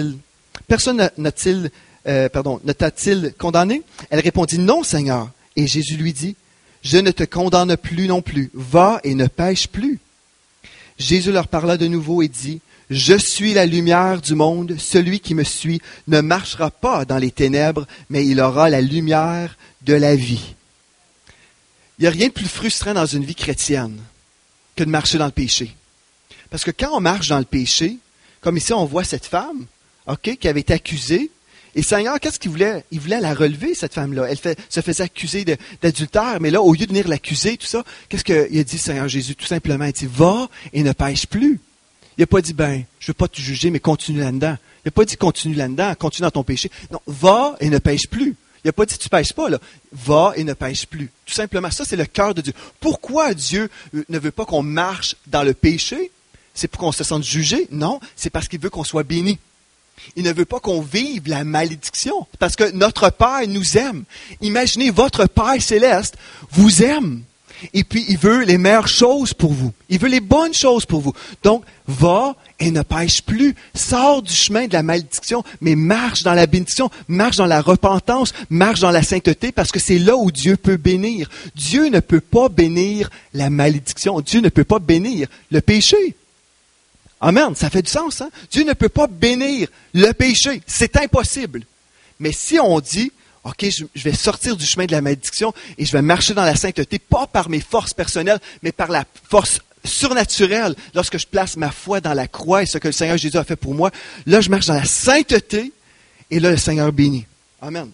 t'a-t-il condamné? » Elle répondit, « Non, Seigneur. » Et Jésus lui dit, « Je ne te condamne plus non plus. Va et ne pêche plus. » Jésus leur parla de nouveau et dit, « Je suis la lumière du monde. Celui qui me suit ne marchera pas dans les ténèbres, mais il aura la lumière de la vie. » Il n'y a rien de plus frustrant dans une vie chrétienne que de marcher dans le péché. Parce que quand on marche dans le péché, Comme ici, on voit cette femme, qui avait été accusée. Et le Seigneur, qu'est-ce qu'il voulait? Il voulait la relever, cette femme-là. Elle se faisait accuser d'adultère, mais là, au lieu de venir l'accuser, tout ça, qu'est-ce qu'il a dit, Seigneur Jésus? Tout simplement, il dit, va et ne pêche plus. Il n'a pas dit, je ne veux pas te juger, mais continue là-dedans. Il n'a pas dit, continue là-dedans, continue dans ton péché. Non, va et ne pêche plus. Il n'a pas dit, tu ne pêches pas, là. Va et ne pêche plus. Tout simplement, ça, c'est le cœur de Dieu. Pourquoi Dieu ne veut pas qu'on marche dans le péché? C'est pour qu'on se sente jugé? Non, c'est parce qu'il veut qu'on soit béni. Il ne veut pas qu'on vive la malédiction, parce que notre Père nous aime. Imaginez, votre Père céleste vous aime. Et puis, il veut les meilleures choses pour vous. Il veut les bonnes choses pour vous. Donc, va et ne pêche plus. Sors du chemin de la malédiction, mais marche dans la bénédiction, marche dans la repentance, marche dans la sainteté, parce que c'est là où Dieu peut bénir. Dieu ne peut pas bénir la malédiction. Dieu ne peut pas bénir le péché. Amen, ça fait du sens, hein? Dieu ne peut pas bénir le péché. C'est impossible. Mais si on dit, je vais sortir du chemin de la malédiction et je vais marcher dans la sainteté, pas par mes forces personnelles, mais par la force surnaturelle, lorsque je place ma foi dans la croix et ce que le Seigneur Jésus a fait pour moi, là, je marche dans la sainteté et là, le Seigneur bénit. Amen.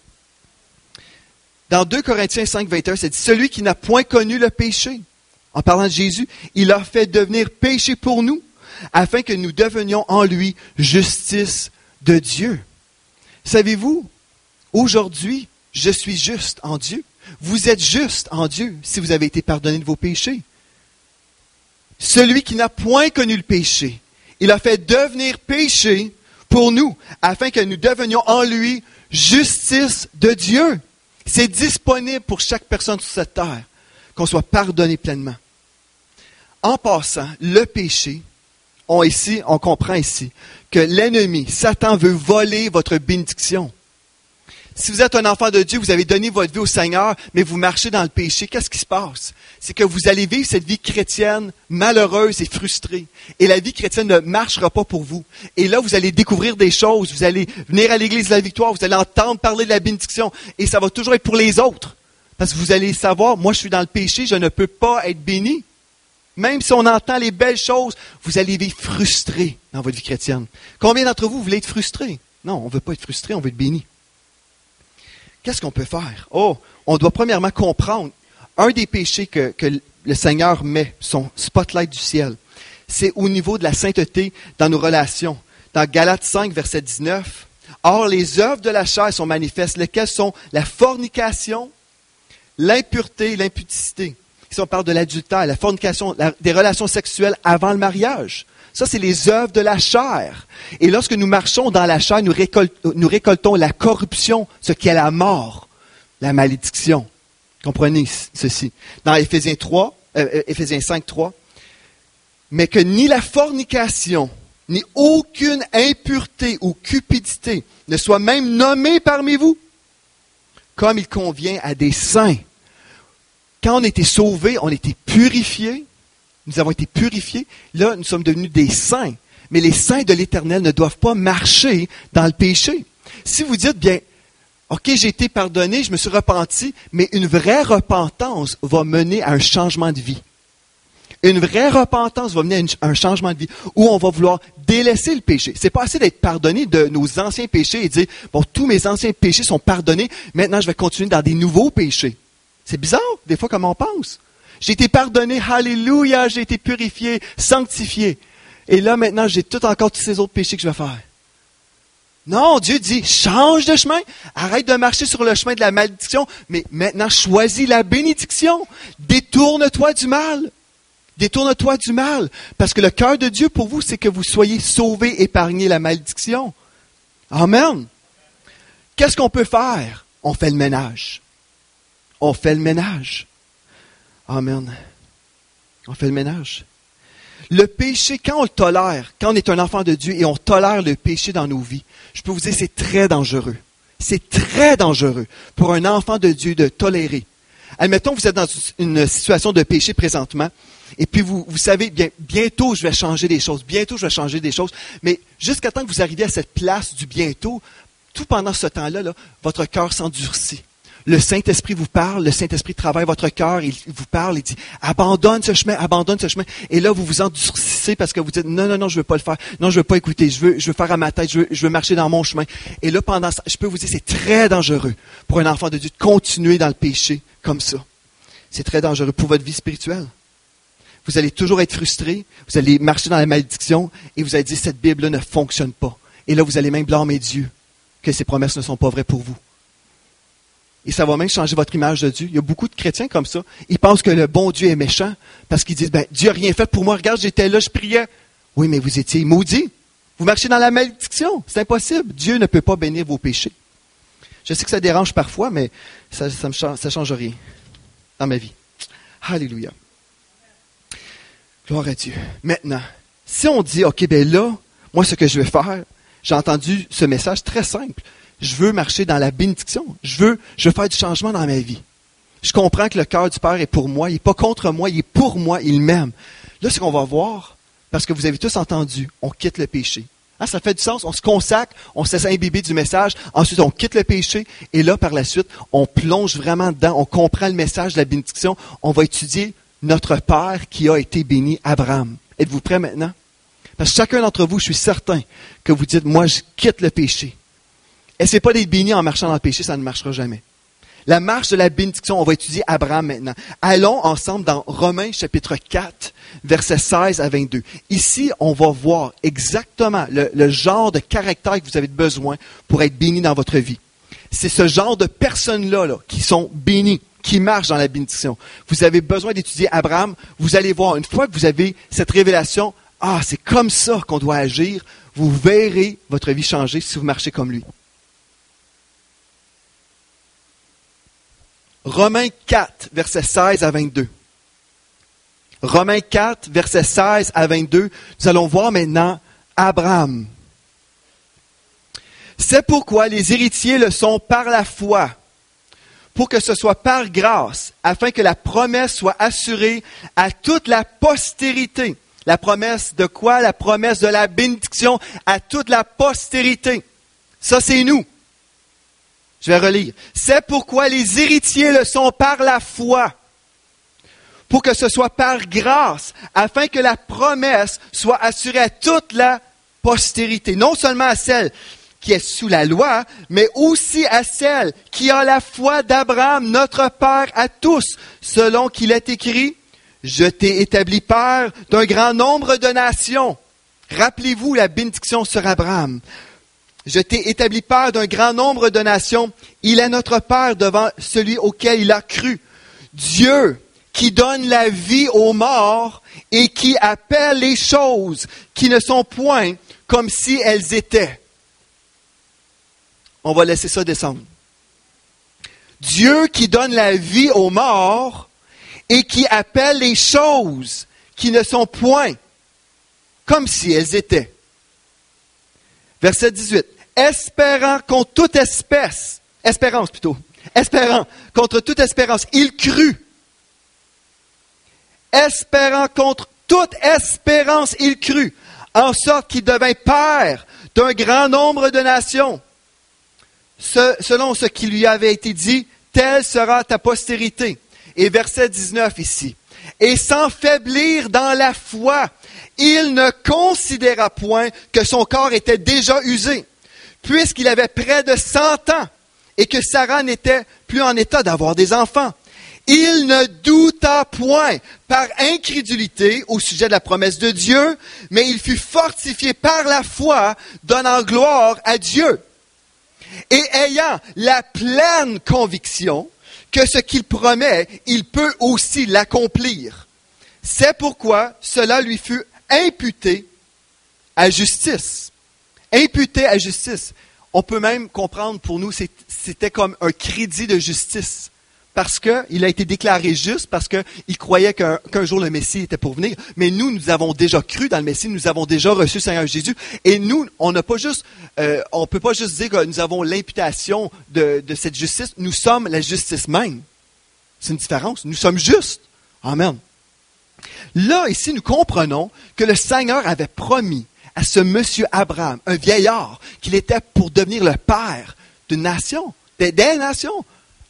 Dans 2 Corinthiens 5, 21, c'est dit, celui qui n'a point connu le péché, en parlant de Jésus, il a fait devenir péché pour nous, afin que nous devenions en lui justice de Dieu. Savez-vous, aujourd'hui, je suis juste en Dieu. Vous êtes juste en Dieu si vous avez été pardonné de vos péchés. Celui qui n'a point connu le péché, il a fait devenir péché pour nous, afin que nous devenions en lui justice de Dieu. C'est disponible pour chaque personne sur cette terre, qu'on soit pardonné pleinement. En passant, le péché, on comprend ici que l'ennemi, Satan, veut voler votre bénédiction. Si vous êtes un enfant de Dieu, vous avez donné votre vie au Seigneur, mais vous marchez dans le péché, qu'est-ce qui se passe? C'est que vous allez vivre cette vie chrétienne malheureuse et frustrée. Et la vie chrétienne ne marchera pas pour vous. Et là, vous allez découvrir des choses, vous allez venir à l'église de la victoire, vous allez entendre parler de la bénédiction, et ça va toujours être pour les autres. Parce que vous allez savoir, moi je suis dans le péché, je ne peux pas être béni. Même si on entend les belles choses, vous allez vivre frustré dans votre vie chrétienne. Combien d'entre vous voulez être frustrés? Non, on ne veut pas être frustré, on veut être béni. Qu'est-ce qu'on peut faire? On doit premièrement comprendre un des péchés que le Seigneur met, son spotlight du ciel. C'est au niveau de la sainteté dans nos relations. Dans Galates 5, verset 19, « Or, les œuvres de la chair sont manifestes, lesquelles sont la fornication, l'impureté et l'impudicité. » Si on parle de l'adultère, la fornication, des relations sexuelles avant le mariage. Ça, c'est les œuvres de la chair. Et lorsque nous marchons dans la chair, nous récoltons la corruption, ce qui est la mort, la malédiction. Comprenez ceci. Dans Éphésiens 5, 3, « Mais que ni la fornication, ni aucune impureté ou cupidité ne soit même nommée parmi vous, comme il convient à des saints. » Quand on était sauvés, on était purifiés. Nous avons été purifiés. Là, nous sommes devenus des saints. Mais les saints de l'Éternel ne doivent pas marcher dans le péché. Si vous dites, j'ai été pardonné, je me suis repenti, mais une vraie repentance va mener à un changement de vie. Une vraie repentance va mener à un changement de vie où on va vouloir délaisser le péché. C'est pas assez d'être pardonné de nos anciens péchés et dire, tous mes anciens péchés sont pardonnés, maintenant je vais continuer dans des nouveaux péchés. C'est bizarre, des fois, comme on pense. J'ai été pardonné, alléluia, j'ai été purifié, sanctifié. Et là, maintenant, j'ai encore tous ces autres péchés que je vais faire. Non, Dieu dit, change de chemin, arrête de marcher sur le chemin de la malédiction, mais maintenant, choisis la bénédiction. Détourne-toi du mal. Détourne-toi du mal. Parce que le cœur de Dieu pour vous, c'est que vous soyez sauvés, épargnés la malédiction. Amen. Qu'est-ce qu'on peut faire? On fait le ménage. On fait le ménage. Amen. On fait le ménage. Le péché, quand on le tolère, quand on est un enfant de Dieu et on tolère le péché dans nos vies, je peux vous dire, c'est très dangereux. C'est très dangereux pour un enfant de Dieu de tolérer. Admettons que vous êtes dans une situation de péché présentement, et puis vous savez, bientôt je vais changer des choses, mais jusqu'à temps que vous arriviez à cette place du bientôt, tout pendant ce temps-là, votre cœur s'endurcit. Le Saint-Esprit vous parle, le Saint-Esprit travaille votre cœur, il vous parle, il dit « Abandonne ce chemin. » Et là, vous vous endurcissez parce que vous dites « Non, je veux pas le faire. Non, je veux pas écouter. Je veux faire à ma tête. Je veux marcher dans mon chemin. » Et là, pendant ça, je peux vous dire, c'est très dangereux pour un enfant de Dieu de continuer dans le péché comme ça. C'est très dangereux pour votre vie spirituelle. Vous allez toujours être frustré, vous allez marcher dans la malédiction et vous allez dire « Cette Bible-là ne fonctionne pas. » Et là, vous allez même blâmer Dieu que ses promesses ne sont pas vraies pour vous. Et ça va même changer votre image de Dieu. Il y a beaucoup de chrétiens comme ça. Ils pensent que le bon Dieu est méchant parce qu'ils disent, Dieu n'a rien fait pour moi. Regarde, j'étais là, je priais. Oui, mais vous étiez maudit. Vous marchez dans la malédiction. C'est impossible. Dieu ne peut pas bénir vos péchés. Je sais que ça dérange parfois, mais ça change rien dans ma vie. Alléluia. Gloire à Dieu. Maintenant, si on dit, OK, là, moi, ce que je vais faire, j'ai entendu ce message très simple. Je veux marcher dans la bénédiction. Je veux faire du changement dans ma vie. Je comprends que le cœur du Père est pour moi. Il n'est pas contre moi, il est pour moi, il m'aime. Là, ce qu'on va voir, parce que vous avez tous entendu, on quitte le péché. Hein, ça fait du sens, on se consacre, on se laisse imbiber du message, ensuite on quitte le péché, et là, par la suite, on plonge vraiment dedans, on comprend le message de la bénédiction, on va étudier notre Père qui a été béni, Abraham. Êtes-vous prêts maintenant? Parce que chacun d'entre vous, je suis certain que vous dites, moi, je quitte le péché. Essayez pas d'être béni en marchant dans le péché, ça ne marchera jamais. La marche de la bénédiction, on va étudier Abraham maintenant. Allons ensemble dans Romains chapitre 4, versets 16 à 22. Ici, on va voir exactement le genre de caractère que vous avez besoin pour être béni dans votre vie. C'est ce genre de personnes-là qui sont bénies, qui marchent dans la bénédiction. Vous avez besoin d'étudier Abraham. Vous allez voir, une fois que vous avez cette révélation, c'est comme ça qu'on doit agir, vous verrez votre vie changer si vous marchez comme lui. Romains 4, versets 16 à 22. Romains 4, versets 16 à 22. Nous allons voir maintenant Abraham. C'est pourquoi les héritiers le sont par la foi, pour que ce soit par grâce, afin que la promesse soit assurée à toute la postérité. La promesse de quoi? La promesse de la bénédiction à toute la postérité. Ça, c'est nous. Je vais relire. C'est pourquoi les héritiers le sont par la foi, pour que ce soit par grâce, afin que la promesse soit assurée à toute la postérité. Non seulement à celle qui est sous la loi, mais aussi à celle qui a la foi d'Abraham, notre Père à tous, selon qu'il est écrit, « Je t'ai établi père d'un grand nombre de nations. » Rappelez-vous la bénédiction sur Abraham. Je t'ai établi père d'un grand nombre de nations. Il est notre Père devant celui auquel il a cru. Dieu qui donne la vie aux morts et qui appelle les choses qui ne sont point comme si elles étaient. On va laisser ça descendre. Dieu qui donne la vie aux morts et qui appelle les choses qui ne sont point comme si elles étaient. Verset 18. Espérant contre toute espérance, il crut. Espérant contre toute espérance, il crut, en sorte qu'il devint père d'un grand nombre de nations. Selon ce qui lui avait été dit, telle sera ta postérité. Et verset 19 ici. Et sans faiblir dans la foi, il ne considéra point que son corps était déjà usé, puisqu'il avait près de 100 ans et que Sarah n'était plus en état d'avoir des enfants. Il ne douta point par incrédulité au sujet de la promesse de Dieu, mais il fut fortifié par la foi, donnant gloire à Dieu. Et ayant la pleine conviction que ce qu'il promet, il peut aussi l'accomplir. C'est pourquoi cela lui fut imputé à justice. Imputé à justice. On peut même comprendre pour nous, c'était comme un crédit de justice. Parce qu'il a été déclaré juste, parce qu'il croyait qu'un jour le Messie était pour venir. Mais nous avons déjà cru dans le Messie, nous avons déjà reçu le Seigneur Jésus. Et nous, on peut pas juste dire que nous avons l'imputation de cette justice. Nous sommes la justice même. C'est une différence. Nous sommes justes. Amen. Là, ici, nous comprenons que le Seigneur avait promis à ce monsieur Abraham, un vieillard, qu'il était pour devenir le père d'une nation, des nations.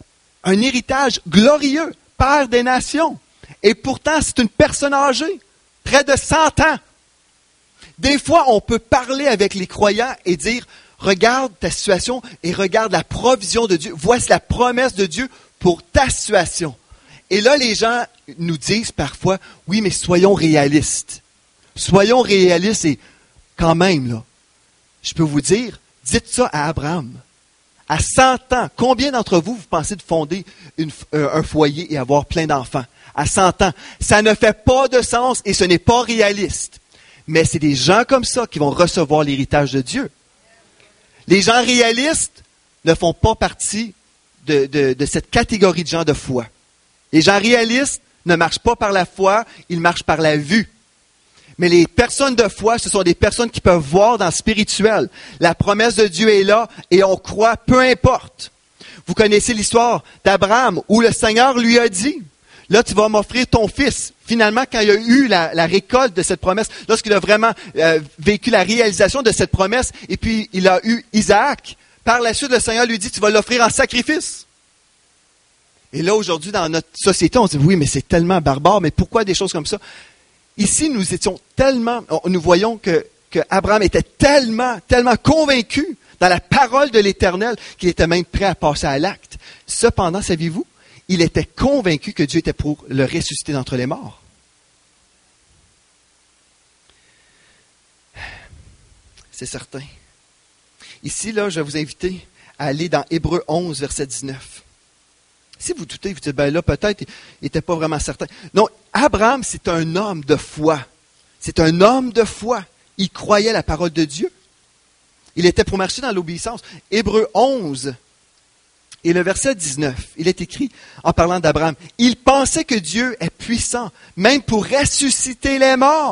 un héritage glorieux, Père des nations. Et pourtant, c'est une personne âgée, près de 100 ans. Des fois, on peut parler avec les croyants et dire, regarde ta situation et regarde la provision de Dieu. Voici la promesse de Dieu pour ta situation. Et là, les gens nous disent parfois, oui, mais soyons réalistes. Soyons réalistes et quand même, là, je peux vous dire, dites ça à Abraham. À 100 ans, combien d'entre vous pensez de fonder un foyer et avoir plein d'enfants? À 100 ans, ça ne fait pas de sens et ce n'est pas réaliste. Mais c'est des gens comme ça qui vont recevoir l'héritage de Dieu. Les gens réalistes ne font pas partie de cette catégorie de gens de foi. Les gens réalistes ne marchent pas par la foi, ils marchent par la vue. Mais les personnes de foi, ce sont des personnes qui peuvent voir dans le spirituel. La promesse de Dieu est là et on croit, peu importe. Vous connaissez l'histoire d'Abraham où le Seigneur lui a dit, là tu vas m'offrir ton fils. Finalement, quand il y a eu la récolte de cette promesse, lorsqu'il a vraiment vécu la réalisation de cette promesse, et puis il a eu Isaac, par la suite le Seigneur lui dit, tu vas l'offrir en sacrifice. Et là aujourd'hui dans notre société, on se dit, oui mais c'est tellement barbare, mais pourquoi des choses comme ça? Ici, nous voyons que Abraham était tellement convaincu dans la parole de l'Éternel qu'il était même prêt à passer à l'acte. Cependant, saviez-vous, il était convaincu que Dieu était pour le ressusciter d'entre les morts. C'est certain. Ici, là, je vais vous inviter à aller dans Hébreux 11, verset 19. Si vous doutez, vous dites, ben là, peut-être, il n'était pas vraiment certain. Non, Abraham, c'est un homme de foi. C'est un homme de foi. Il croyait la parole de Dieu. Il était pour marcher dans l'obéissance. Hébreux 11 et le verset 19, il est écrit, en parlant d'Abraham, « Il pensait que Dieu est puissant, même pour ressusciter les morts. »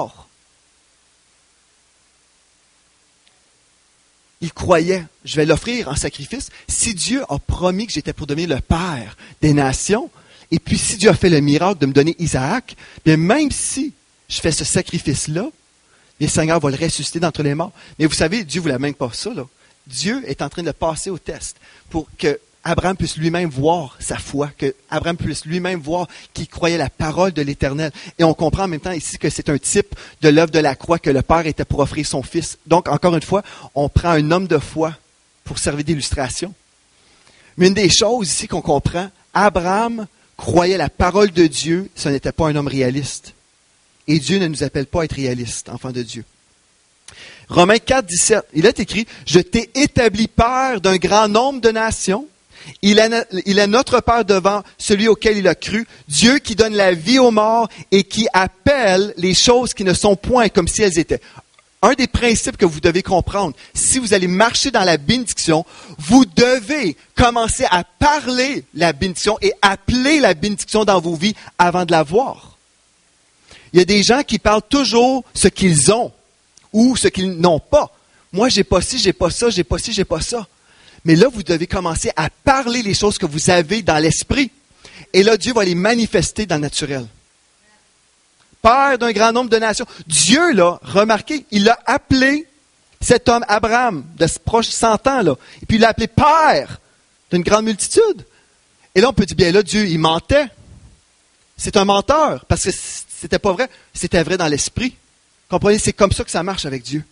Il croyait, je vais l'offrir en sacrifice. Si Dieu a promis que j'étais pour devenir le père des nations, et puis si Dieu a fait le miracle de me donner Isaac, bien même si je fais ce sacrifice-là, le Seigneur va le ressusciter d'entre les morts. Mais vous savez, Dieu ne voulait même pas ça, là. Dieu est en train de passer au test pour que Abraham puisse lui-même voir sa foi, que Abraham puisse lui-même voir qu'il croyait la parole de l'Éternel. Et on comprend en même temps ici que c'est un type de l'œuvre de la croix que le Père était pour offrir son Fils. Donc, encore une fois, on prend un homme de foi pour servir d'illustration. Mais une des choses ici qu'on comprend, Abraham croyait la parole de Dieu, ce n'était pas un homme réaliste. Et Dieu ne nous appelle pas à être réalistes, enfants de Dieu. Romains 4, 17, il est écrit, « Je t'ai établi père d'un grand nombre de nations. » Il est notre Père devant celui auquel il a cru, Dieu qui donne la vie aux morts et qui appelle les choses qui ne sont point comme si elles étaient. Un des principes que vous devez comprendre, si vous allez marcher dans la bénédiction, vous devez commencer à parler la bénédiction et appeler la bénédiction dans vos vies avant de la voir. Il y a des gens qui parlent toujours ce qu'ils ont ou ce qu'ils n'ont pas. Moi, j'ai pas ci, j'ai pas ça, j'ai pas ci, j'ai pas ça. Mais là, vous devez commencer à parler les choses que vous avez dans l'esprit. Et là, Dieu va les manifester dans le naturel. Père d'un grand nombre de nations. Dieu, là, remarquez, il a appelé cet homme Abraham, de ce proche 100 ans, là. Et puis il l'a appelé père d'une grande multitude. Et là, on peut dire, bien là, Dieu, il mentait. C'est un menteur, parce que c'était pas vrai. C'était vrai dans l'esprit. Comprenez, c'est comme ça que ça marche avec Dieu.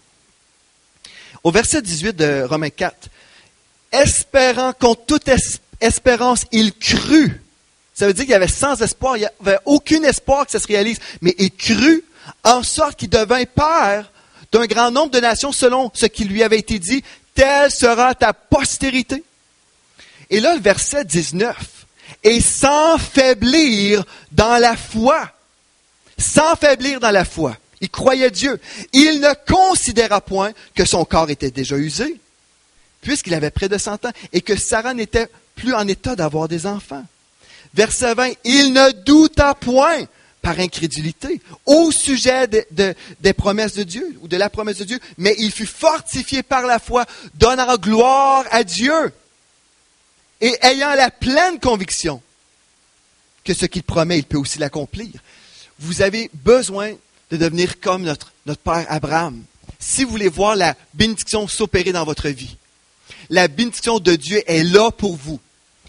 Au verset 18 de Romains 4, espérant contre toute espérance, il crut. Ça veut dire qu'il y avait sans espoir, il n'y avait aucun espoir que ça se réalise. Mais il crut en sorte qu'il devint père d'un grand nombre de nations selon ce qui lui avait été dit. Telle sera ta postérité. Et là, le verset 19. Et sans faiblir dans la foi. Sans faiblir dans la foi. Il croyait Dieu. Il ne considéra point que son corps était déjà usé, puisqu'il avait près de 100 ans, et que Sarah n'était plus en état d'avoir des enfants. Verset 20, il ne douta point, par incrédulité, au sujet des promesses de Dieu, ou de la promesse de Dieu, mais il fut fortifié par la foi, donnant gloire à Dieu, et ayant la pleine conviction que ce qu'il promet, il peut aussi l'accomplir. Vous avez besoin de devenir comme notre père Abraham, si vous voulez voir la bénédiction s'opérer dans votre vie. La bénédiction de Dieu est là pour vous.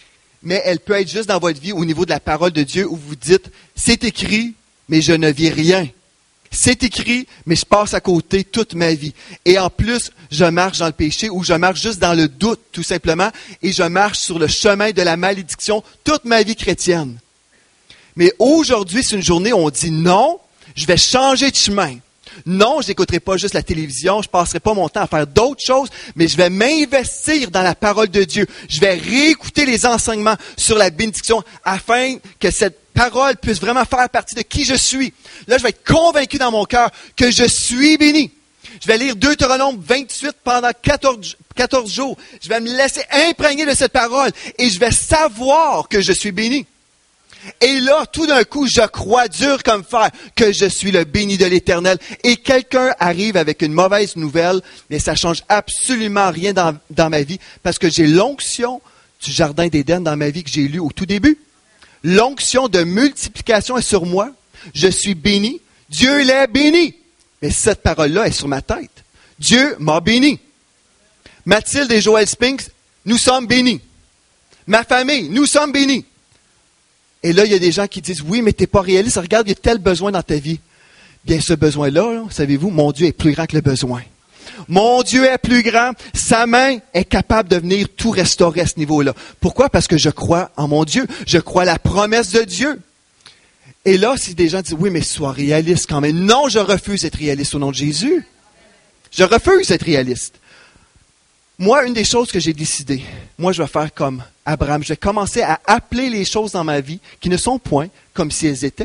mais elle peut être juste dans votre vie au niveau de la parole de Dieu où vous dites, c'est écrit, mais je ne vis rien. C'est écrit, mais je passe à côté toute ma vie. Et en plus, je marche dans le péché ou je marche juste dans le doute, tout simplement, et je marche sur le chemin de la malédiction toute ma vie chrétienne. Mais aujourd'hui, c'est une journée où on dit non, je vais changer de chemin. Non, je n'écouterai pas juste la télévision, je ne passerai pas mon temps à faire d'autres choses, mais je vais m'investir dans la parole de Dieu. Je vais réécouter les enseignements sur la bénédiction afin que cette parole puisse vraiment faire partie de qui je suis. Là, je vais être convaincu dans mon cœur que je suis béni. Je vais lire Deutéronome 28 pendant 14 jours. Je vais me laisser imprégner de cette parole et je vais savoir que je suis béni. Et là, tout d'un coup, je crois dur comme fer que je suis le béni de l'Éternel. Et quelqu'un arrive avec une mauvaise nouvelle, mais ça ne change absolument rien dans ma vie parce que j'ai l'onction du Jardin d'Éden dans ma vie que j'ai lu au tout début. L'onction de multiplication est sur moi. Je suis béni. Dieu l'est béni. Mais cette parole-là est sur ma tête. Dieu m'a béni. Mathilde et Joël Spinks, nous sommes bénis. Ma famille, nous sommes bénis. Et là, il y a des gens qui disent, oui, mais tu n'es pas réaliste. Regarde, il y a tel besoin dans ta vie. Bien, ce besoin-là, là, savez-vous, mon Dieu est plus grand que le besoin. Mon Dieu est plus grand. Sa main est capable de venir tout restaurer à ce niveau-là. Pourquoi? Parce que je crois en mon Dieu. Je crois à la promesse de Dieu. Et là, si des gens disent, oui, mais sois réaliste quand même. Non, je refuse d'être réaliste au nom de Jésus. Je refuse d'être réaliste. Moi, une des choses que j'ai décidé, moi, je vais faire comme Abraham. Je vais commencer à appeler les choses dans ma vie qui ne sont point comme si elles étaient.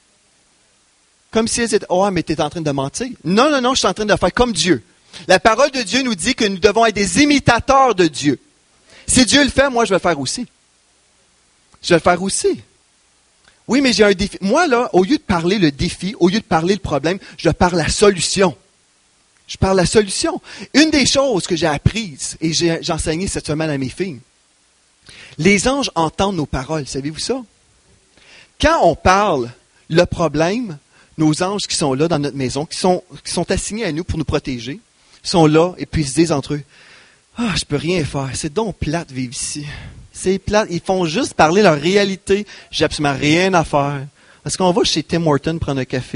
Comme si elles étaient. Oh, mais tu es en train de mentir. Non, non, non, je suis en train de faire comme Dieu. La parole de Dieu nous dit que nous devons être des imitateurs de Dieu. Si Dieu le fait, moi, je vais le faire aussi. Je vais le faire aussi. Oui, mais j'ai un défi. Moi, là, au lieu de parler le défi, au lieu de parler le problème, je parle la solution. Je parle la solution. Une des choses que j'ai apprises, et j'ai enseigné cette semaine à mes filles, les anges entendent nos paroles. Savez-vous ça? Quand on parle le problème, nos anges qui sont là dans notre maison, qui sont assignés à nous pour nous protéger, sont là et puis ils se disent entre eux, « Ah, je peux rien faire. C'est donc plate vivre ici. C'est plate. Ils font juste parler leur réalité. J'ai absolument rien à faire. Est-ce qu'on va chez Tim Hortons prendre un café? »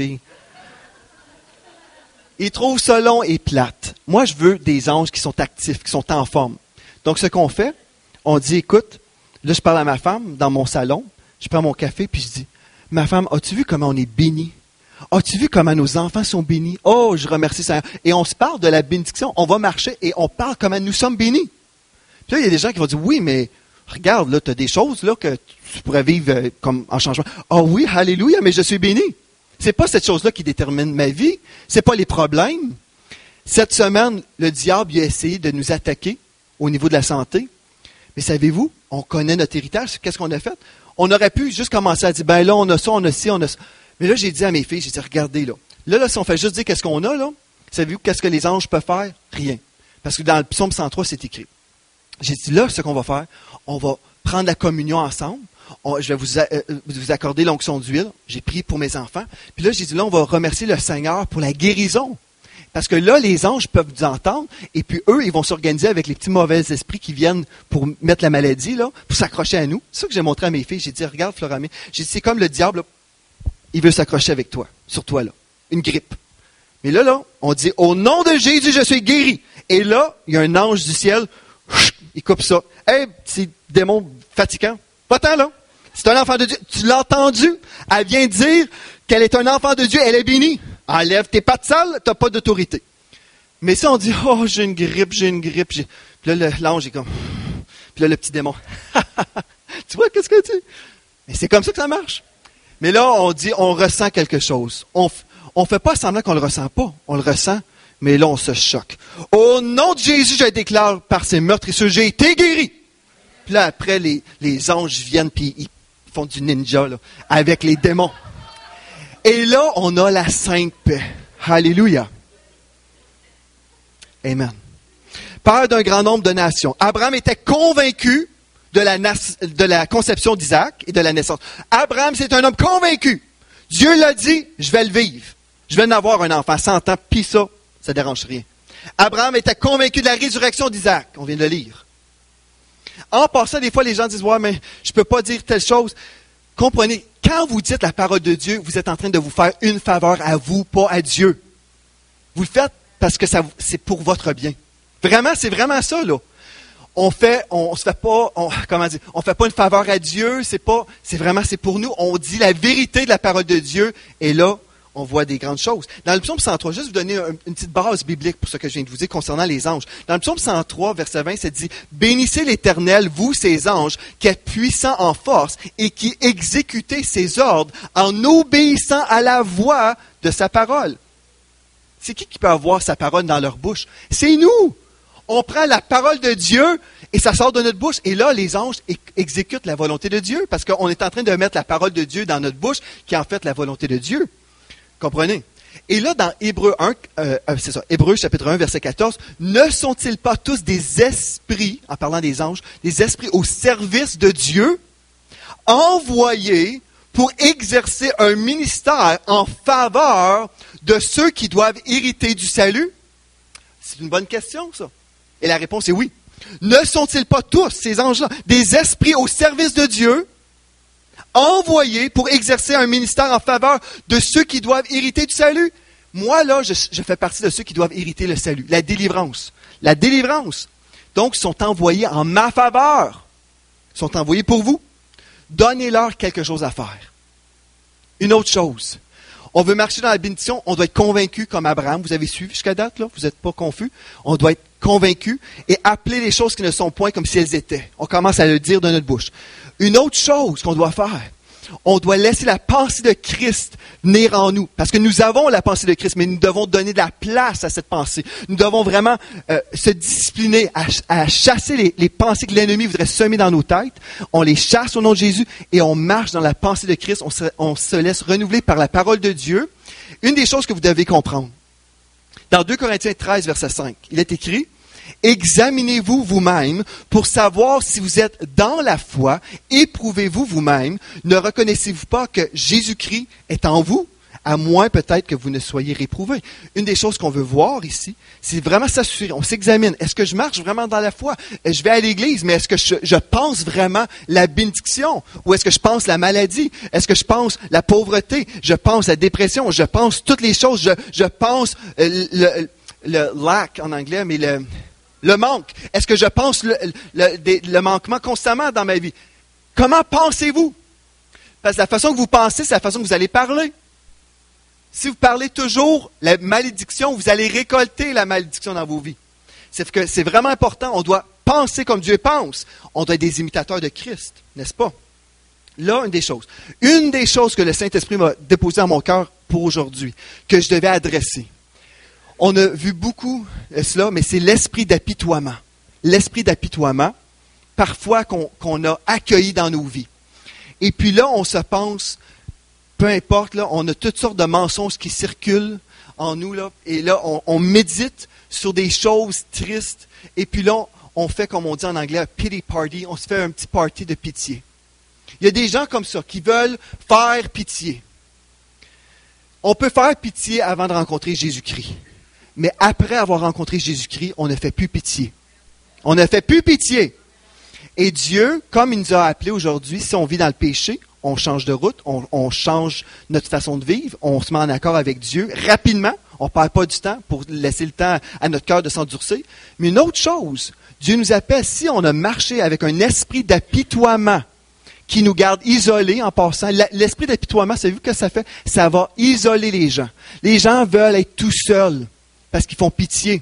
Ils trouvent ça long et plate. Moi, je veux des anges qui sont actifs, qui sont en forme. Donc, ce qu'on fait, on dit, écoute, là, je parle à ma femme dans mon salon, je prends mon café, puis je dis, ma femme, as-tu vu comment on est béni? As-tu vu comment nos enfants sont bénis? Oh, je remercie Seigneur. Et on se parle de la bénédiction. On va marcher et on parle comment nous sommes bénis. Puis là, il y a des gens qui vont dire, oui, mais regarde, là, tu as des choses là que tu pourrais vivre comme en changement. Oh oui, alléluia, mais je suis béni. C'est pas cette chose-là qui détermine ma vie. C'est pas les problèmes. Cette semaine, le diable il a essayé de nous attaquer au niveau de la santé. Mais savez-vous, on connaît notre héritage. Qu'est-ce qu'on a fait? On aurait pu juste commencer à dire, ben là, on a ça, on a ci, on a ça. Mais là, j'ai dit à mes filles, j'ai dit, regardez là. Là, si on fait juste dire qu'est-ce qu'on a, là, savez-vous qu'est-ce que les anges peuvent faire? Rien. Parce que dans le psaume 103, c'est écrit. J'ai dit, là, ce qu'on va faire, on va prendre la communion ensemble. Je vais vous accorder l'onction d'huile. J'ai prié pour mes enfants. Puis là, j'ai dit, là, on va remercier le Seigneur pour la guérison. Parce que là, les anges peuvent nous entendre. Et puis eux, ils vont s'organiser avec les petits mauvais esprits qui viennent pour mettre la maladie, là, pour s'accrocher à nous. C'est ça que j'ai montré à mes filles. J'ai dit, regarde, Floramé. J'ai dit, c'est comme le diable, là, il veut s'accrocher avec toi, sur toi, là. Une grippe. Mais là, on dit, au nom de Jésus, je suis guéri. Et là, il y a un ange du ciel, il coupe ça. Hey, petit démon fatigant. Pas tant, là. C'est un enfant de Dieu. Tu l'as entendu? Elle vient dire qu'elle est un enfant de Dieu. Elle est bénie. Enlève tes pattes sales, tu n'as pas d'autorité. Mais si on dit, oh, j'ai une grippe. Puis là, l'ange est comme... Puis là, le petit démon. Tu vois, qu'est-ce que tu... Mais c'est comme ça que ça marche. Mais là, on dit, on ressent quelque chose. On fait pas semblant qu'on le ressent pas. On le ressent, mais là, on se choque. Au nom de Jésus, je déclare par ces meurtrissures, j'ai été guéri. Puis là, après, les anges viennent, puis ils font du ninja, là, avec les démons. Et là, on a la sainte paix. Alléluia. Amen. Père d'un grand nombre de nations. Abraham était convaincu de la conception d'Isaac et de la naissance. Abraham, c'est un homme convaincu. Dieu l'a dit, je vais le vivre. Je vais en avoir un enfant 100 ans, puis ça ne dérange rien. Abraham était convaincu de la résurrection d'Isaac. On vient de le lire. En passant, des fois, les gens disent, ouais, mais je peux pas dire telle chose. Comprenez, quand vous dites la parole de Dieu, vous êtes en train de vous faire une faveur à vous, pas à Dieu. Vous le faites parce que c'est pour votre bien. Vraiment, c'est vraiment ça, là. On fait pas une faveur à Dieu, c'est pour nous. On dit la vérité de la parole de Dieu, et là, on voit des grandes choses. Dans le psaume 103, juste vous donner une petite base biblique pour ce que je viens de vous dire concernant les anges. Dans le psaume 103, verset 20, ça dit, « Bénissez l'Éternel, vous, ses anges, qui êtes puissants en force et qui exécutez ses ordres en obéissant à la voix de sa parole. » C'est qui peut avoir sa parole dans leur bouche? C'est nous! On prend la parole de Dieu et ça sort de notre bouche. Et là, les anges exécutent la volonté de Dieu parce qu'on est en train de mettre la parole de Dieu dans notre bouche qui est en fait la volonté de Dieu. Comprenez? Et là, dans Hébreux chapitre 1, verset 14, « Ne sont-ils pas tous des esprits, en parlant des anges, des esprits au service de Dieu, envoyés pour exercer un ministère en faveur de ceux qui doivent hériter du salut? » C'est une bonne question, ça. Et la réponse est oui. Ne sont-ils pas tous, ces anges-là, des esprits au service de Dieu, envoyés pour exercer un ministère en faveur de ceux qui doivent hériter du salut? Moi, là, je fais partie de ceux qui doivent hériter le salut, la délivrance. La délivrance. Donc, ils sont envoyés en ma faveur. Ils sont envoyés pour vous. Donnez-leur quelque chose à faire. Une autre chose. On veut marcher dans la bénédiction, on doit être convaincu comme Abraham. Vous avez suivi jusqu'à date, là? Vous n'êtes pas confus? On doit être convaincu et appeler les choses qui ne sont point comme si elles étaient. On commence à le dire de notre bouche. Une autre chose qu'on doit faire, on doit laisser la pensée de Christ venir en nous. Parce que nous avons la pensée de Christ, mais nous devons donner de la place à cette pensée. Nous devons vraiment se discipliner à chasser les pensées que l'ennemi voudrait semer dans nos têtes. On les chasse au nom de Jésus et on marche dans la pensée de Christ. On se laisse renouveler par la parole de Dieu. Une des choses que vous devez comprendre, dans 2 Corinthiens 13, verset 5, il est écrit, « Examinez-vous vous-même pour savoir si vous êtes dans la foi. Éprouvez-vous vous-même. Ne reconnaissez-vous pas que Jésus-Christ est en vous, à moins peut-être que vous ne soyez réprouvés. » Une des choses qu'on veut voir ici, c'est vraiment s'assurer. On s'examine. Est-ce que je marche vraiment dans la foi? Je vais à l'église, mais est-ce que je pense vraiment la bénédiction? Ou est-ce que je pense la maladie? Est-ce que je pense la pauvreté? Je pense la dépression? Je pense toutes les choses. Je pense le lack en anglais, mais le manque. Est-ce que je pense le manquement constamment dans ma vie? Comment pensez-vous? Parce que la façon que vous pensez, c'est la façon que vous allez parler. Si vous parlez toujours la malédiction, vous allez récolter la malédiction dans vos vies. C'est vraiment important. On doit penser comme Dieu pense. On doit être des imitateurs de Christ, n'est-ce pas? Là, une des choses que le Saint-Esprit m'a déposé dans mon cœur pour aujourd'hui, que je devais adresser. On a vu beaucoup cela, mais c'est l'esprit d'apitoiement. L'esprit d'apitoiement, parfois qu'on a accueilli dans nos vies. Et puis là, on se pense, peu importe, là, on a toutes sortes de mensonges qui circulent en nous, là, et là, on médite sur des choses tristes, et puis là, on fait, comme on dit en anglais, un pity party, on se fait un petit party de pitié. Il y a des gens comme ça qui veulent faire pitié. On peut faire pitié avant de rencontrer Jésus-Christ. Mais après avoir rencontré Jésus-Christ, on ne fait plus pitié. On ne fait plus pitié. Et Dieu, comme il nous a appelés aujourd'hui, si on vit dans le péché, on change de route, on change notre façon de vivre, on se met en accord avec Dieu rapidement. On ne perd pas du temps pour laisser le temps à notre cœur de s'endurcir. Mais une autre chose, Dieu nous appelle, si on a marché avec un esprit d'apitoiement qui nous garde isolés en passant, l'esprit d'apitoiement, savez-vous ce que ça fait? Ça va isoler les gens. Les gens veulent être tout seuls. Parce qu'ils font pitié.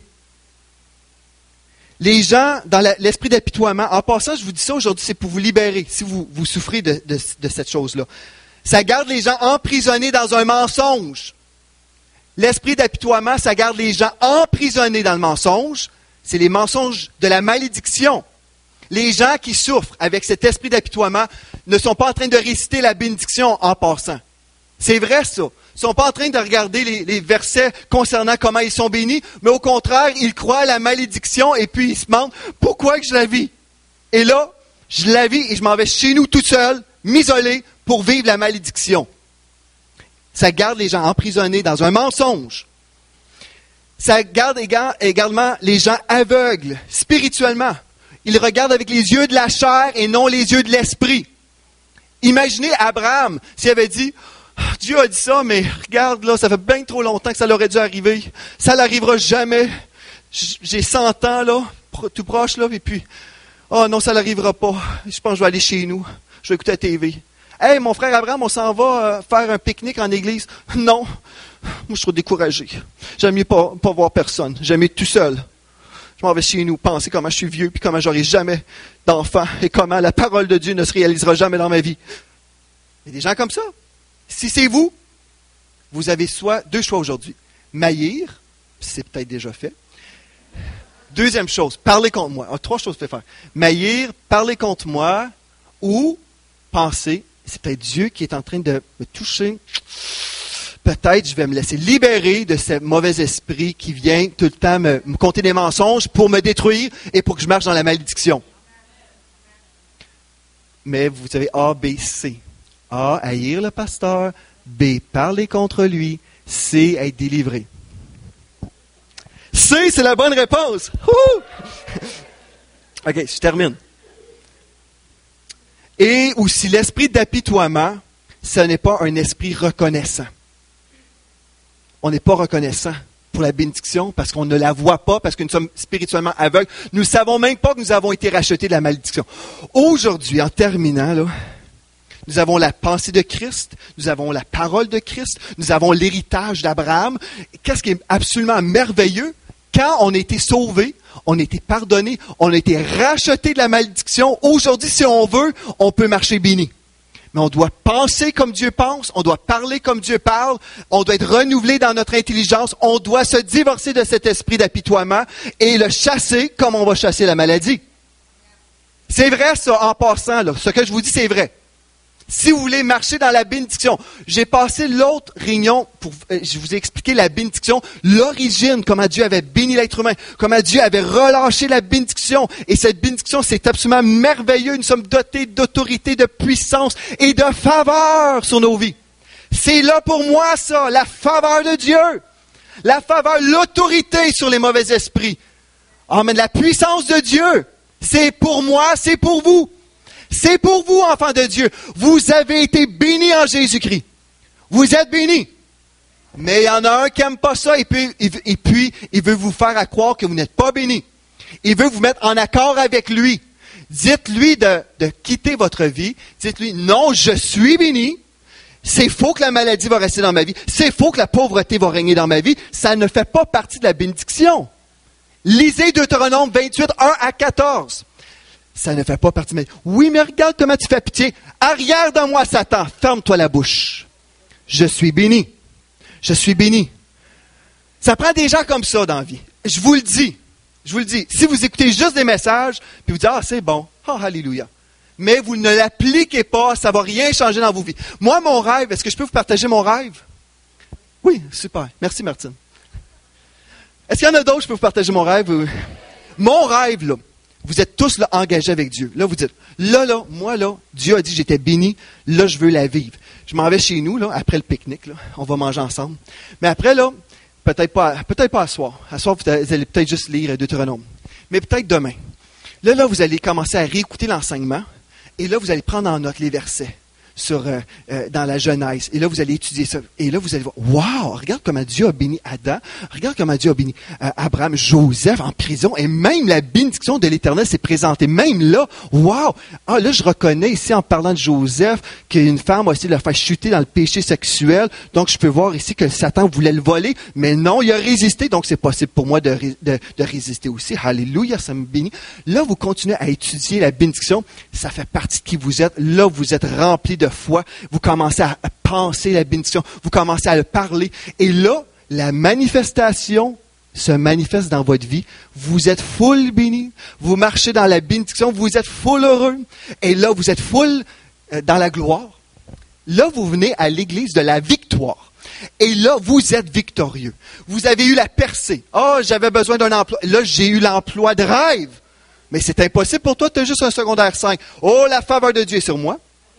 Les gens, dans l'esprit d'apitoiement, en passant, je vous dis ça aujourd'hui, c'est pour vous libérer, si vous souffrez de cette chose-là. Ça garde les gens emprisonnés dans un mensonge. L'esprit d'apitoiement, ça garde les gens emprisonnés dans le mensonge. C'est les mensonges de la malédiction. Les gens qui souffrent avec cet esprit d'apitoiement ne sont pas en train de réciter la bénédiction en passant. C'est vrai, ça. Ils ne sont pas en train de regarder les versets concernant comment ils sont bénis, mais au contraire, ils croient à la malédiction et puis ils se demandent pourquoi que je la vis. Et là, je la vis et je m'en vais chez nous tout seul, m'isoler pour vivre la malédiction. Ça garde les gens emprisonnés dans un mensonge. Ça garde également les gens aveugles spirituellement. Il regarde avec les yeux de la chair et non les yeux de l'esprit. Imaginez Abraham s'il avait dit, Dieu a dit ça, mais regarde là, ça fait bien trop longtemps que ça l'aurait dû arriver. Ça n'arrivera jamais. J'ai 100 ans là, tout proche là, et puis, oh non, ça n'arrivera pas. Je pense que je vais aller chez nous. Je vais écouter la TV. Hey, mon frère Abraham, on s'en va faire un pique-nique en église. Non, moi je suis trop découragé. J'aime mieux pas voir personne. J'aime mieux être tout seul. Je m'en vais chez nous, penser comment je suis vieux, puis comment j'aurai jamais d'enfants, et comment la parole de Dieu ne se réalisera jamais dans ma vie. Il y a des gens comme ça. Si c'est vous, vous avez deux choix aujourd'hui. Maillir, c'est peut-être déjà fait. Deuxième chose, parler contre moi. Trois choses à faire. Maillir, parler contre moi, ou penser, c'est peut-être Dieu qui est en train de me toucher. Peut-être je vais me laisser libérer de ce mauvais esprit qui vient tout le temps me conter des mensonges pour me détruire et pour que je marche dans la malédiction. Mais vous savez A, B, C. A, haïr le pasteur. B, parler contre lui. C, être délivré. C, c'est la bonne réponse. OK, je termine. Et aussi, l'esprit d'apitoiement, ce n'est pas un esprit reconnaissant. On n'est pas reconnaissant pour la bénédiction parce qu'on ne la voit pas, parce que nous sommes spirituellement aveugles. Nous ne savons même pas que nous avons été rachetés de la malédiction. Aujourd'hui, en terminant, là, nous avons la pensée de Christ, nous avons la parole de Christ, nous avons l'héritage d'Abraham. Qu'est-ce qui est absolument merveilleux? Quand on a été sauvés, on a été pardonnés, on a été rachetés de la malédiction. Aujourd'hui, si on veut, on peut marcher béni. Mais on doit penser comme Dieu pense, on doit parler comme Dieu parle, on doit être renouvelé dans notre intelligence, on doit se divorcer de cet esprit d'apitoiement et le chasser comme on va chasser la maladie. C'est vrai ça, en passant, là. Ce que je vous dis, c'est vrai. Si vous voulez marcher dans la bénédiction, j'ai passé l'autre réunion pour, je vous ai expliqué la bénédiction, l'origine, comment Dieu avait béni l'être humain, comment Dieu avait relâché la bénédiction. Et cette bénédiction, c'est absolument merveilleux. Nous sommes dotés d'autorité, de puissance et de faveur sur nos vies. C'est là pour moi ça, la faveur de Dieu. La faveur, l'autorité sur les mauvais esprits. Amen. La puissance de Dieu, c'est pour moi, c'est pour vous. C'est pour vous, enfants de Dieu. Vous avez été bénis en Jésus-Christ. Vous êtes bénis. Mais il y en a un qui n'aime pas ça et puis il veut vous faire croire que vous n'êtes pas bénis. Il veut vous mettre en accord avec lui. Dites-lui de quitter votre vie. Dites-lui, non, je suis béni. C'est faux que la maladie va rester dans ma vie. C'est faux que la pauvreté va régner dans ma vie. Ça ne fait pas partie de la bénédiction. Lisez Deutéronome 28, 1 à 14. Ça ne fait pas partie de ma vie. Oui, mais regarde comment tu fais pitié. Arrière de moi, Satan, ferme-toi la bouche. Je suis béni. Je suis béni. Ça prend des gens comme ça dans la vie. Je vous le dis. Si vous écoutez juste des messages, puis vous dites, c'est bon. Oh, alléluia. Mais vous ne l'appliquez pas, ça ne va rien changer dans vos vies. Moi, mon rêve, est-ce que je peux vous partager mon rêve? Oui, super. Merci, Martine. Est-ce qu'il y en a d'autres, je peux vous partager mon rêve? Mon rêve, là. Vous êtes tous là, engagés avec Dieu. Là, vous dites, moi, Dieu a dit que j'étais béni. Là, je veux la vivre. Je m'en vais chez nous, là, après le pique-nique. Là, on va manger ensemble. Mais après, là, peut-être pas à soir. À soir, vous allez peut-être juste lire Deutéronome. Mais peut-être demain. Là, vous allez commencer à réécouter l'enseignement. Et là, vous allez prendre en note les versets dans la Genèse. Et là, vous allez étudier ça. Et là, vous allez voir, wow, regarde comment Dieu a béni Adam. Regarde comment Dieu a béni Abraham, Joseph en prison. Et même la bénédiction de l'Éternel s'est présentée. Même là, wow. Ah, là, je reconnais ici, en parlant de Joseph, qu'une femme a essayé de le faire chuter dans le péché sexuel. Donc, je peux voir ici que Satan voulait le voler. Mais non, il a résisté. Donc, c'est possible pour moi de résister aussi. Alléluia, ça me bénit. Là, vous continuez à étudier la bénédiction. Ça fait partie de qui vous êtes. Là, vous êtes rempli de foi, vous commencez à penser la bénédiction, vous commencez à le parler, et là, la manifestation se manifeste dans votre vie. Vous êtes full béni, vous marchez dans la bénédiction, vous êtes full heureux, et là, vous êtes full dans la gloire. Là, vous venez à l'église de la victoire. Et là, vous êtes victorieux. Vous avez eu la percée. Oh, j'avais besoin d'un emploi. Là, j'ai eu l'emploi de rêve. Mais c'est impossible pour toi, tu as juste un secondaire 5. Oh, la faveur de Dieu est sur moi.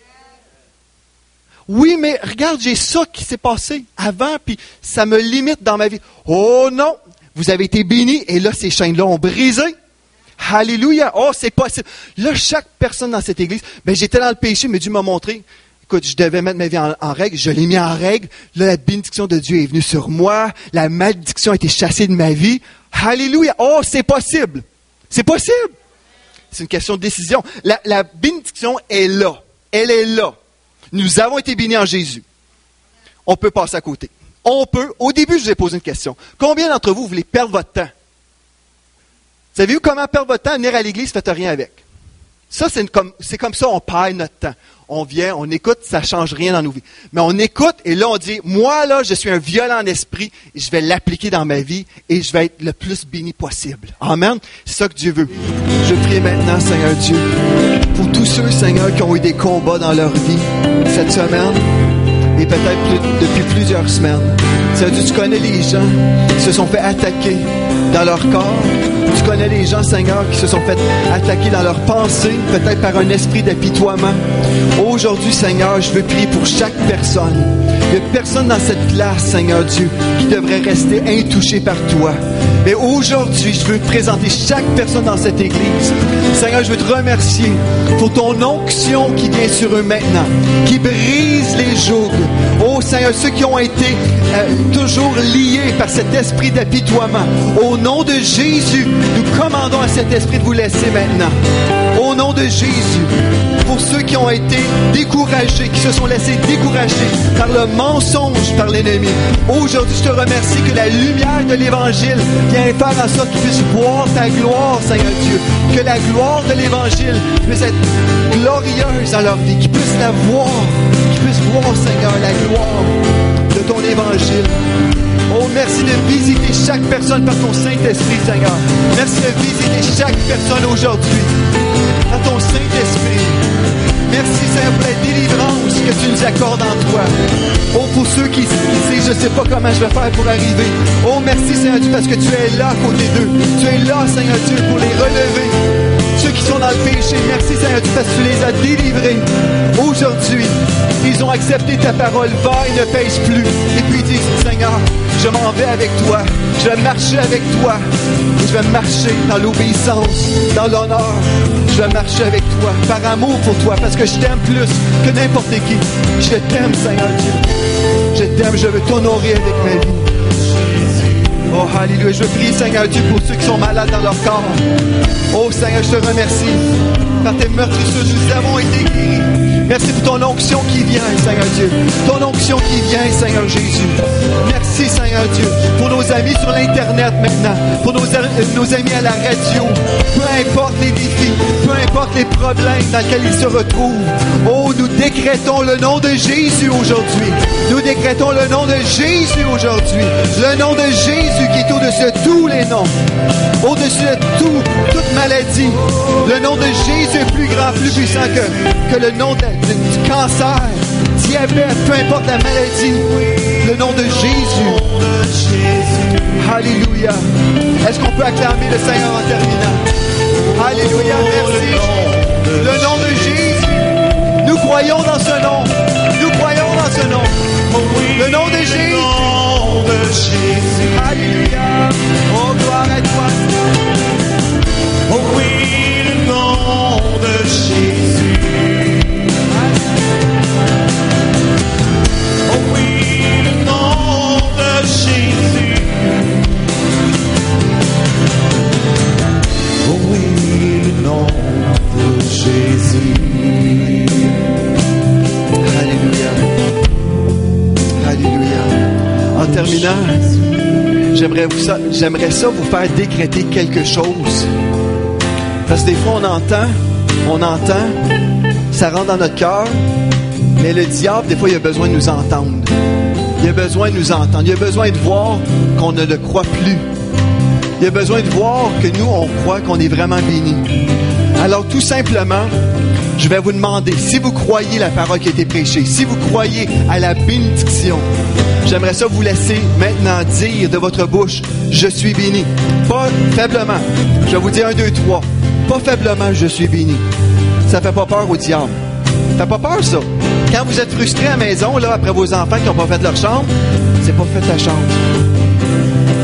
Oui, mais regarde, j'ai ça qui s'est passé avant, puis ça me limite dans ma vie. Oh non, vous avez été bénis, et là, ces chaînes-là ont brisé. Alléluia. Oh, c'est possible. Là, chaque personne dans cette église, j'étais dans le péché, mais Dieu m'a montré. Écoute, je devais mettre ma vie en règle. Je l'ai mis en règle. Là, la bénédiction de Dieu est venue sur moi. La malédiction a été chassée de ma vie. Alléluia. Oh, c'est possible. C'est possible. C'est une question de décision. La bénédiction est là. Elle est là. Nous avons été bénis en Jésus. On peut passer à côté. On peut. Au début, je vous ai posé une question. Combien d'entre vous voulez perdre votre temps? Savez-vous comment perdre votre temps? Venir à l'église, faites rien avec. Ça, c'est comme ça, on perd notre temps. On vient, on écoute, ça ne change rien dans nos vies. Mais on écoute et là, on dit, moi, là, je suis un violent en esprit et je vais l'appliquer dans ma vie et je vais être le plus béni possible. Amen. C'est ça que Dieu veut. Je prie maintenant, Seigneur Dieu, pour tous ceux, Seigneur, qui ont eu des combats dans leur vie cette semaine et peut-être depuis plusieurs semaines. Seigneur Dieu, tu connais les gens qui se sont fait attaquer dans leur corps. Tu connais les gens, Seigneur, qui se sont fait attaquer dans leurs pensées, peut-être par un esprit d'apitoiement. Aujourd'hui, Seigneur, je veux prier pour chaque personne. Il n'y a personne dans cette classe, Seigneur Dieu, qui devrait rester intouché par toi. Mais aujourd'hui, je veux présenter chaque personne dans cette église. Seigneur, je veux te remercier pour ton onction qui vient sur eux maintenant, qui brise les jougs. Oh Seigneur, ceux qui ont été toujours liés par cet esprit d'apitoiement. Au nom de Jésus, nous commandons à cet esprit de vous laisser maintenant. Au nom de Jésus, pour ceux qui ont été découragés, qui se sont laissés décourager par le mensonge, par l'ennemi. Aujourd'hui, je te remercie que la lumière de l'Évangile vient faire en sorte qu'ils puissent voir ta gloire, Seigneur Dieu. Que la gloire de l'Évangile puisse être glorieuse dans leur vie, qu'ils puissent la voir, qu'ils puissent voir, Seigneur, la gloire de ton Évangile. Oh, merci de visiter chaque personne par ton Saint-Esprit, Seigneur. Merci de visiter chaque personne aujourd'hui par ton Saint-Esprit. Merci, Seigneur, pour la délivrance que tu nous accordes en toi. Oh, pour ceux qui disent, je ne sais pas comment je vais faire pour arriver. Oh, merci, Seigneur Dieu, parce que tu es là à côté d'eux. Tu es là, Seigneur Dieu, pour les relever. Ceux qui sont dans le péché, merci, Seigneur Dieu, parce que tu les as délivrés. Aujourd'hui, ils ont accepté ta parole. Va et ne pèse plus. Et puis ils disent, Seigneur, je m'en vais avec toi. Je vais marcher avec toi. Et je vais marcher dans l'obéissance, dans l'honneur. Je vais marcher avec toi, par amour pour toi, parce que je t'aime plus que n'importe qui. Je t'aime, Seigneur Dieu. Je t'aime, je veux t'honorer avec ma vie. Oh, alléluia. Je veux prier, Seigneur Dieu, pour ceux qui sont malades dans leur corps. Oh, Seigneur, je te remercie. Par tes meurtrissures, nous avons été guéris. Merci pour ton onction qui vient, Seigneur Dieu. Ton onction qui vient, Seigneur Jésus. Merci, Seigneur Dieu, pour nos amis sur l'Internet maintenant, pour nos amis à la radio. Peu importe les défis, peu importe les problèmes dans lesquels ils se retrouvent. Oh, nous décrétons le nom de Jésus aujourd'hui. Nous décrétons le nom de Jésus aujourd'hui. Le nom de Jésus qui est au-dessus de tous les noms. Au-dessus de toute maladie. Le nom de Jésus est plus grand, plus puissant que le nom du cancer, diabète, peu importe la maladie. Le nom de Jésus. Alléluia. Est-ce qu'on peut acclamer le Seigneur en terminant? Alléluia, merci. Le nom de Jésus. Nous croyons dans ce nom. Nous croyons dans ce nom. Le nom de Jésus. Alléluia. Oh, gloire à toi. Oh oui, le nom de Jésus. Oh oui, le nom de Jésus. Oh oui, le nom de Jésus. Alléluia. Alléluia. En terminant, j'aimerais ça vous faire décréter quelque chose. Parce que des fois, on entend, ça rentre dans notre cœur, mais le diable, des fois, il a besoin de nous entendre. Il a besoin de nous entendre. Il a besoin de voir qu'on ne le croit plus. Il a besoin de voir que nous, on croit qu'on est vraiment bénis. Alors, tout simplement, je vais vous demander, si vous croyez la parole qui a été prêchée, si vous croyez à la bénédiction, j'aimerais ça vous laisser maintenant dire de votre bouche, je suis béni. Pas faiblement. Je vais vous dire 1, 2, 3. Pas faiblement, je suis béni. Ça fait pas peur au diable. Ça fait pas peur, ça. Quand vous êtes frustré à la maison, là, après vos enfants qui n'ont pas fait leur chambre, c'est pas fait ta chambre.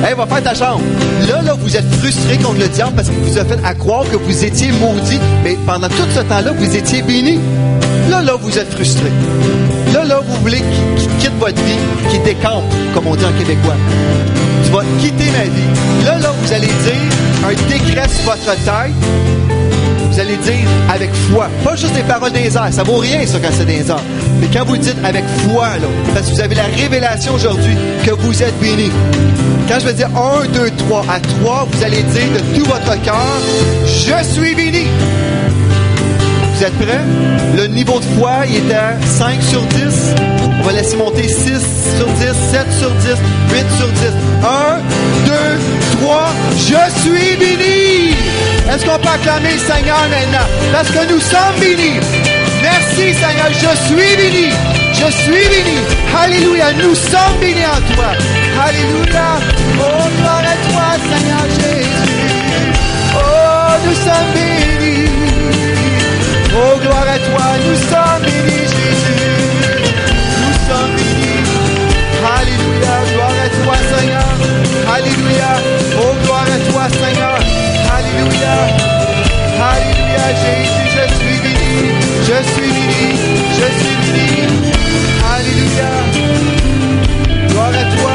Hey, va faire ta chambre. Là, vous êtes frustré contre le diable parce qu'il vous a fait à croire que vous étiez maudit. Mais pendant tout ce temps-là, vous étiez béni. Là, vous êtes frustré. Là, vous voulez qu'il quitte votre vie, qu'il décampe, comme on dit en québécois. Tu vas quitter ma vie. Là, vous allez dire un décret sur votre tête. Vous allez dire avec foi. Pas juste des paroles des airs. Ça vaut rien, ça, quand c'est des airs. Mais quand vous dites avec foi, là, parce que vous avez la révélation aujourd'hui que vous êtes béni. Quand je vais dire 1, 2, 3, à 3, vous allez dire de tout votre cœur, je suis béni. Vous êtes prêts? Le niveau de foi, il est à 5 sur 10. On va laisser monter 6 sur 10, 7 sur 10, 8 sur 10. 1, 2, 3, je suis béni! Est-ce qu'on peut acclamer le Seigneur maintenant? Parce que nous sommes bénis. Merci Seigneur, je suis béni. Je suis béni. Alléluia, nous sommes bénis en toi. Alléluia. Oh, gloire à toi Seigneur Jésus. Oh, nous sommes bénis. Oh, gloire à toi, nous sommes bénis Jésus. Nous sommes bénis. Alléluia, gloire à toi Seigneur. Alléluia. Oh, gloire à toi Seigneur. Alléluia. Alléluia, Jésus, je suis béni. Je suis béni. Je suis béni. Alléluia. Gloire à toi.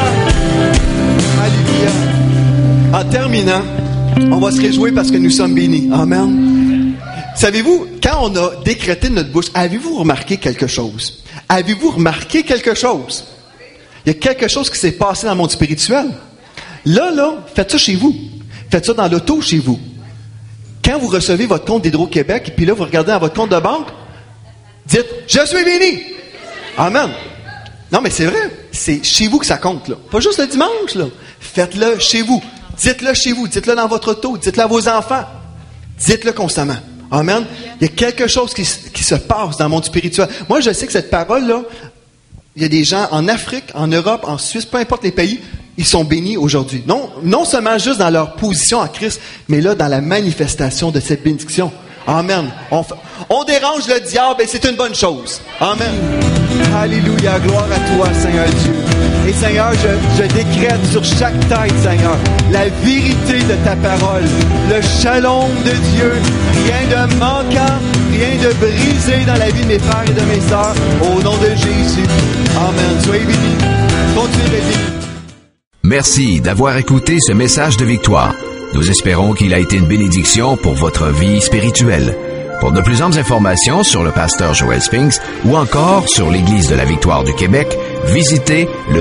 Alléluia. En terminant, on va se réjouir parce que nous sommes bénis. Amen. Savez-vous, quand on a décrété de notre bouche, avez-vous remarqué quelque chose? Avez-vous remarqué quelque chose? Il y a quelque chose qui s'est passé dans le monde spirituel. Là, faites ça chez vous. Faites ça dans l'auto chez vous. Quand vous recevez votre compte d'Hydro-Québec, puis là, vous regardez dans votre compte de banque, dites « Je suis béni! » Amen. Non, mais c'est vrai. C'est chez vous que ça compte, là. Pas juste le dimanche, là. Faites-le chez vous. Dites-le chez vous. Dites-le dans votre auto. Dites-le à vos enfants. Dites-le constamment. Amen. Il y a quelque chose qui se passe dans le monde spirituel. Moi, je sais que cette parole-là, il y a des gens en Afrique, en Europe, en Suisse, peu importe les pays, ils sont bénis aujourd'hui. Non seulement juste dans leur position en Christ, mais là, dans la manifestation de cette bénédiction. Amen. On dérange le diable et c'est une bonne chose. Amen. Alléluia. Gloire à toi, Seigneur Dieu. Et Seigneur, je décrète sur chaque tête, Seigneur, la vérité de ta parole, le shalom de Dieu, rien de manquant, rien de brisé dans la vie de mes frères et de mes sœurs, au nom de Jésus. Amen. Soyez bénis. Continuez d'être bénis. Merci d'avoir écouté ce message de victoire. Nous espérons qu'il a été une bénédiction pour votre vie spirituelle. Pour de plus amples informations sur le pasteur Joel Spinks ou encore sur l'Église de la Victoire du Québec, visitez le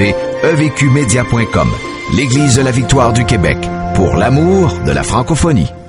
www.evqmedia.com. L'Église de la Victoire du Québec, pour l'amour de la francophonie.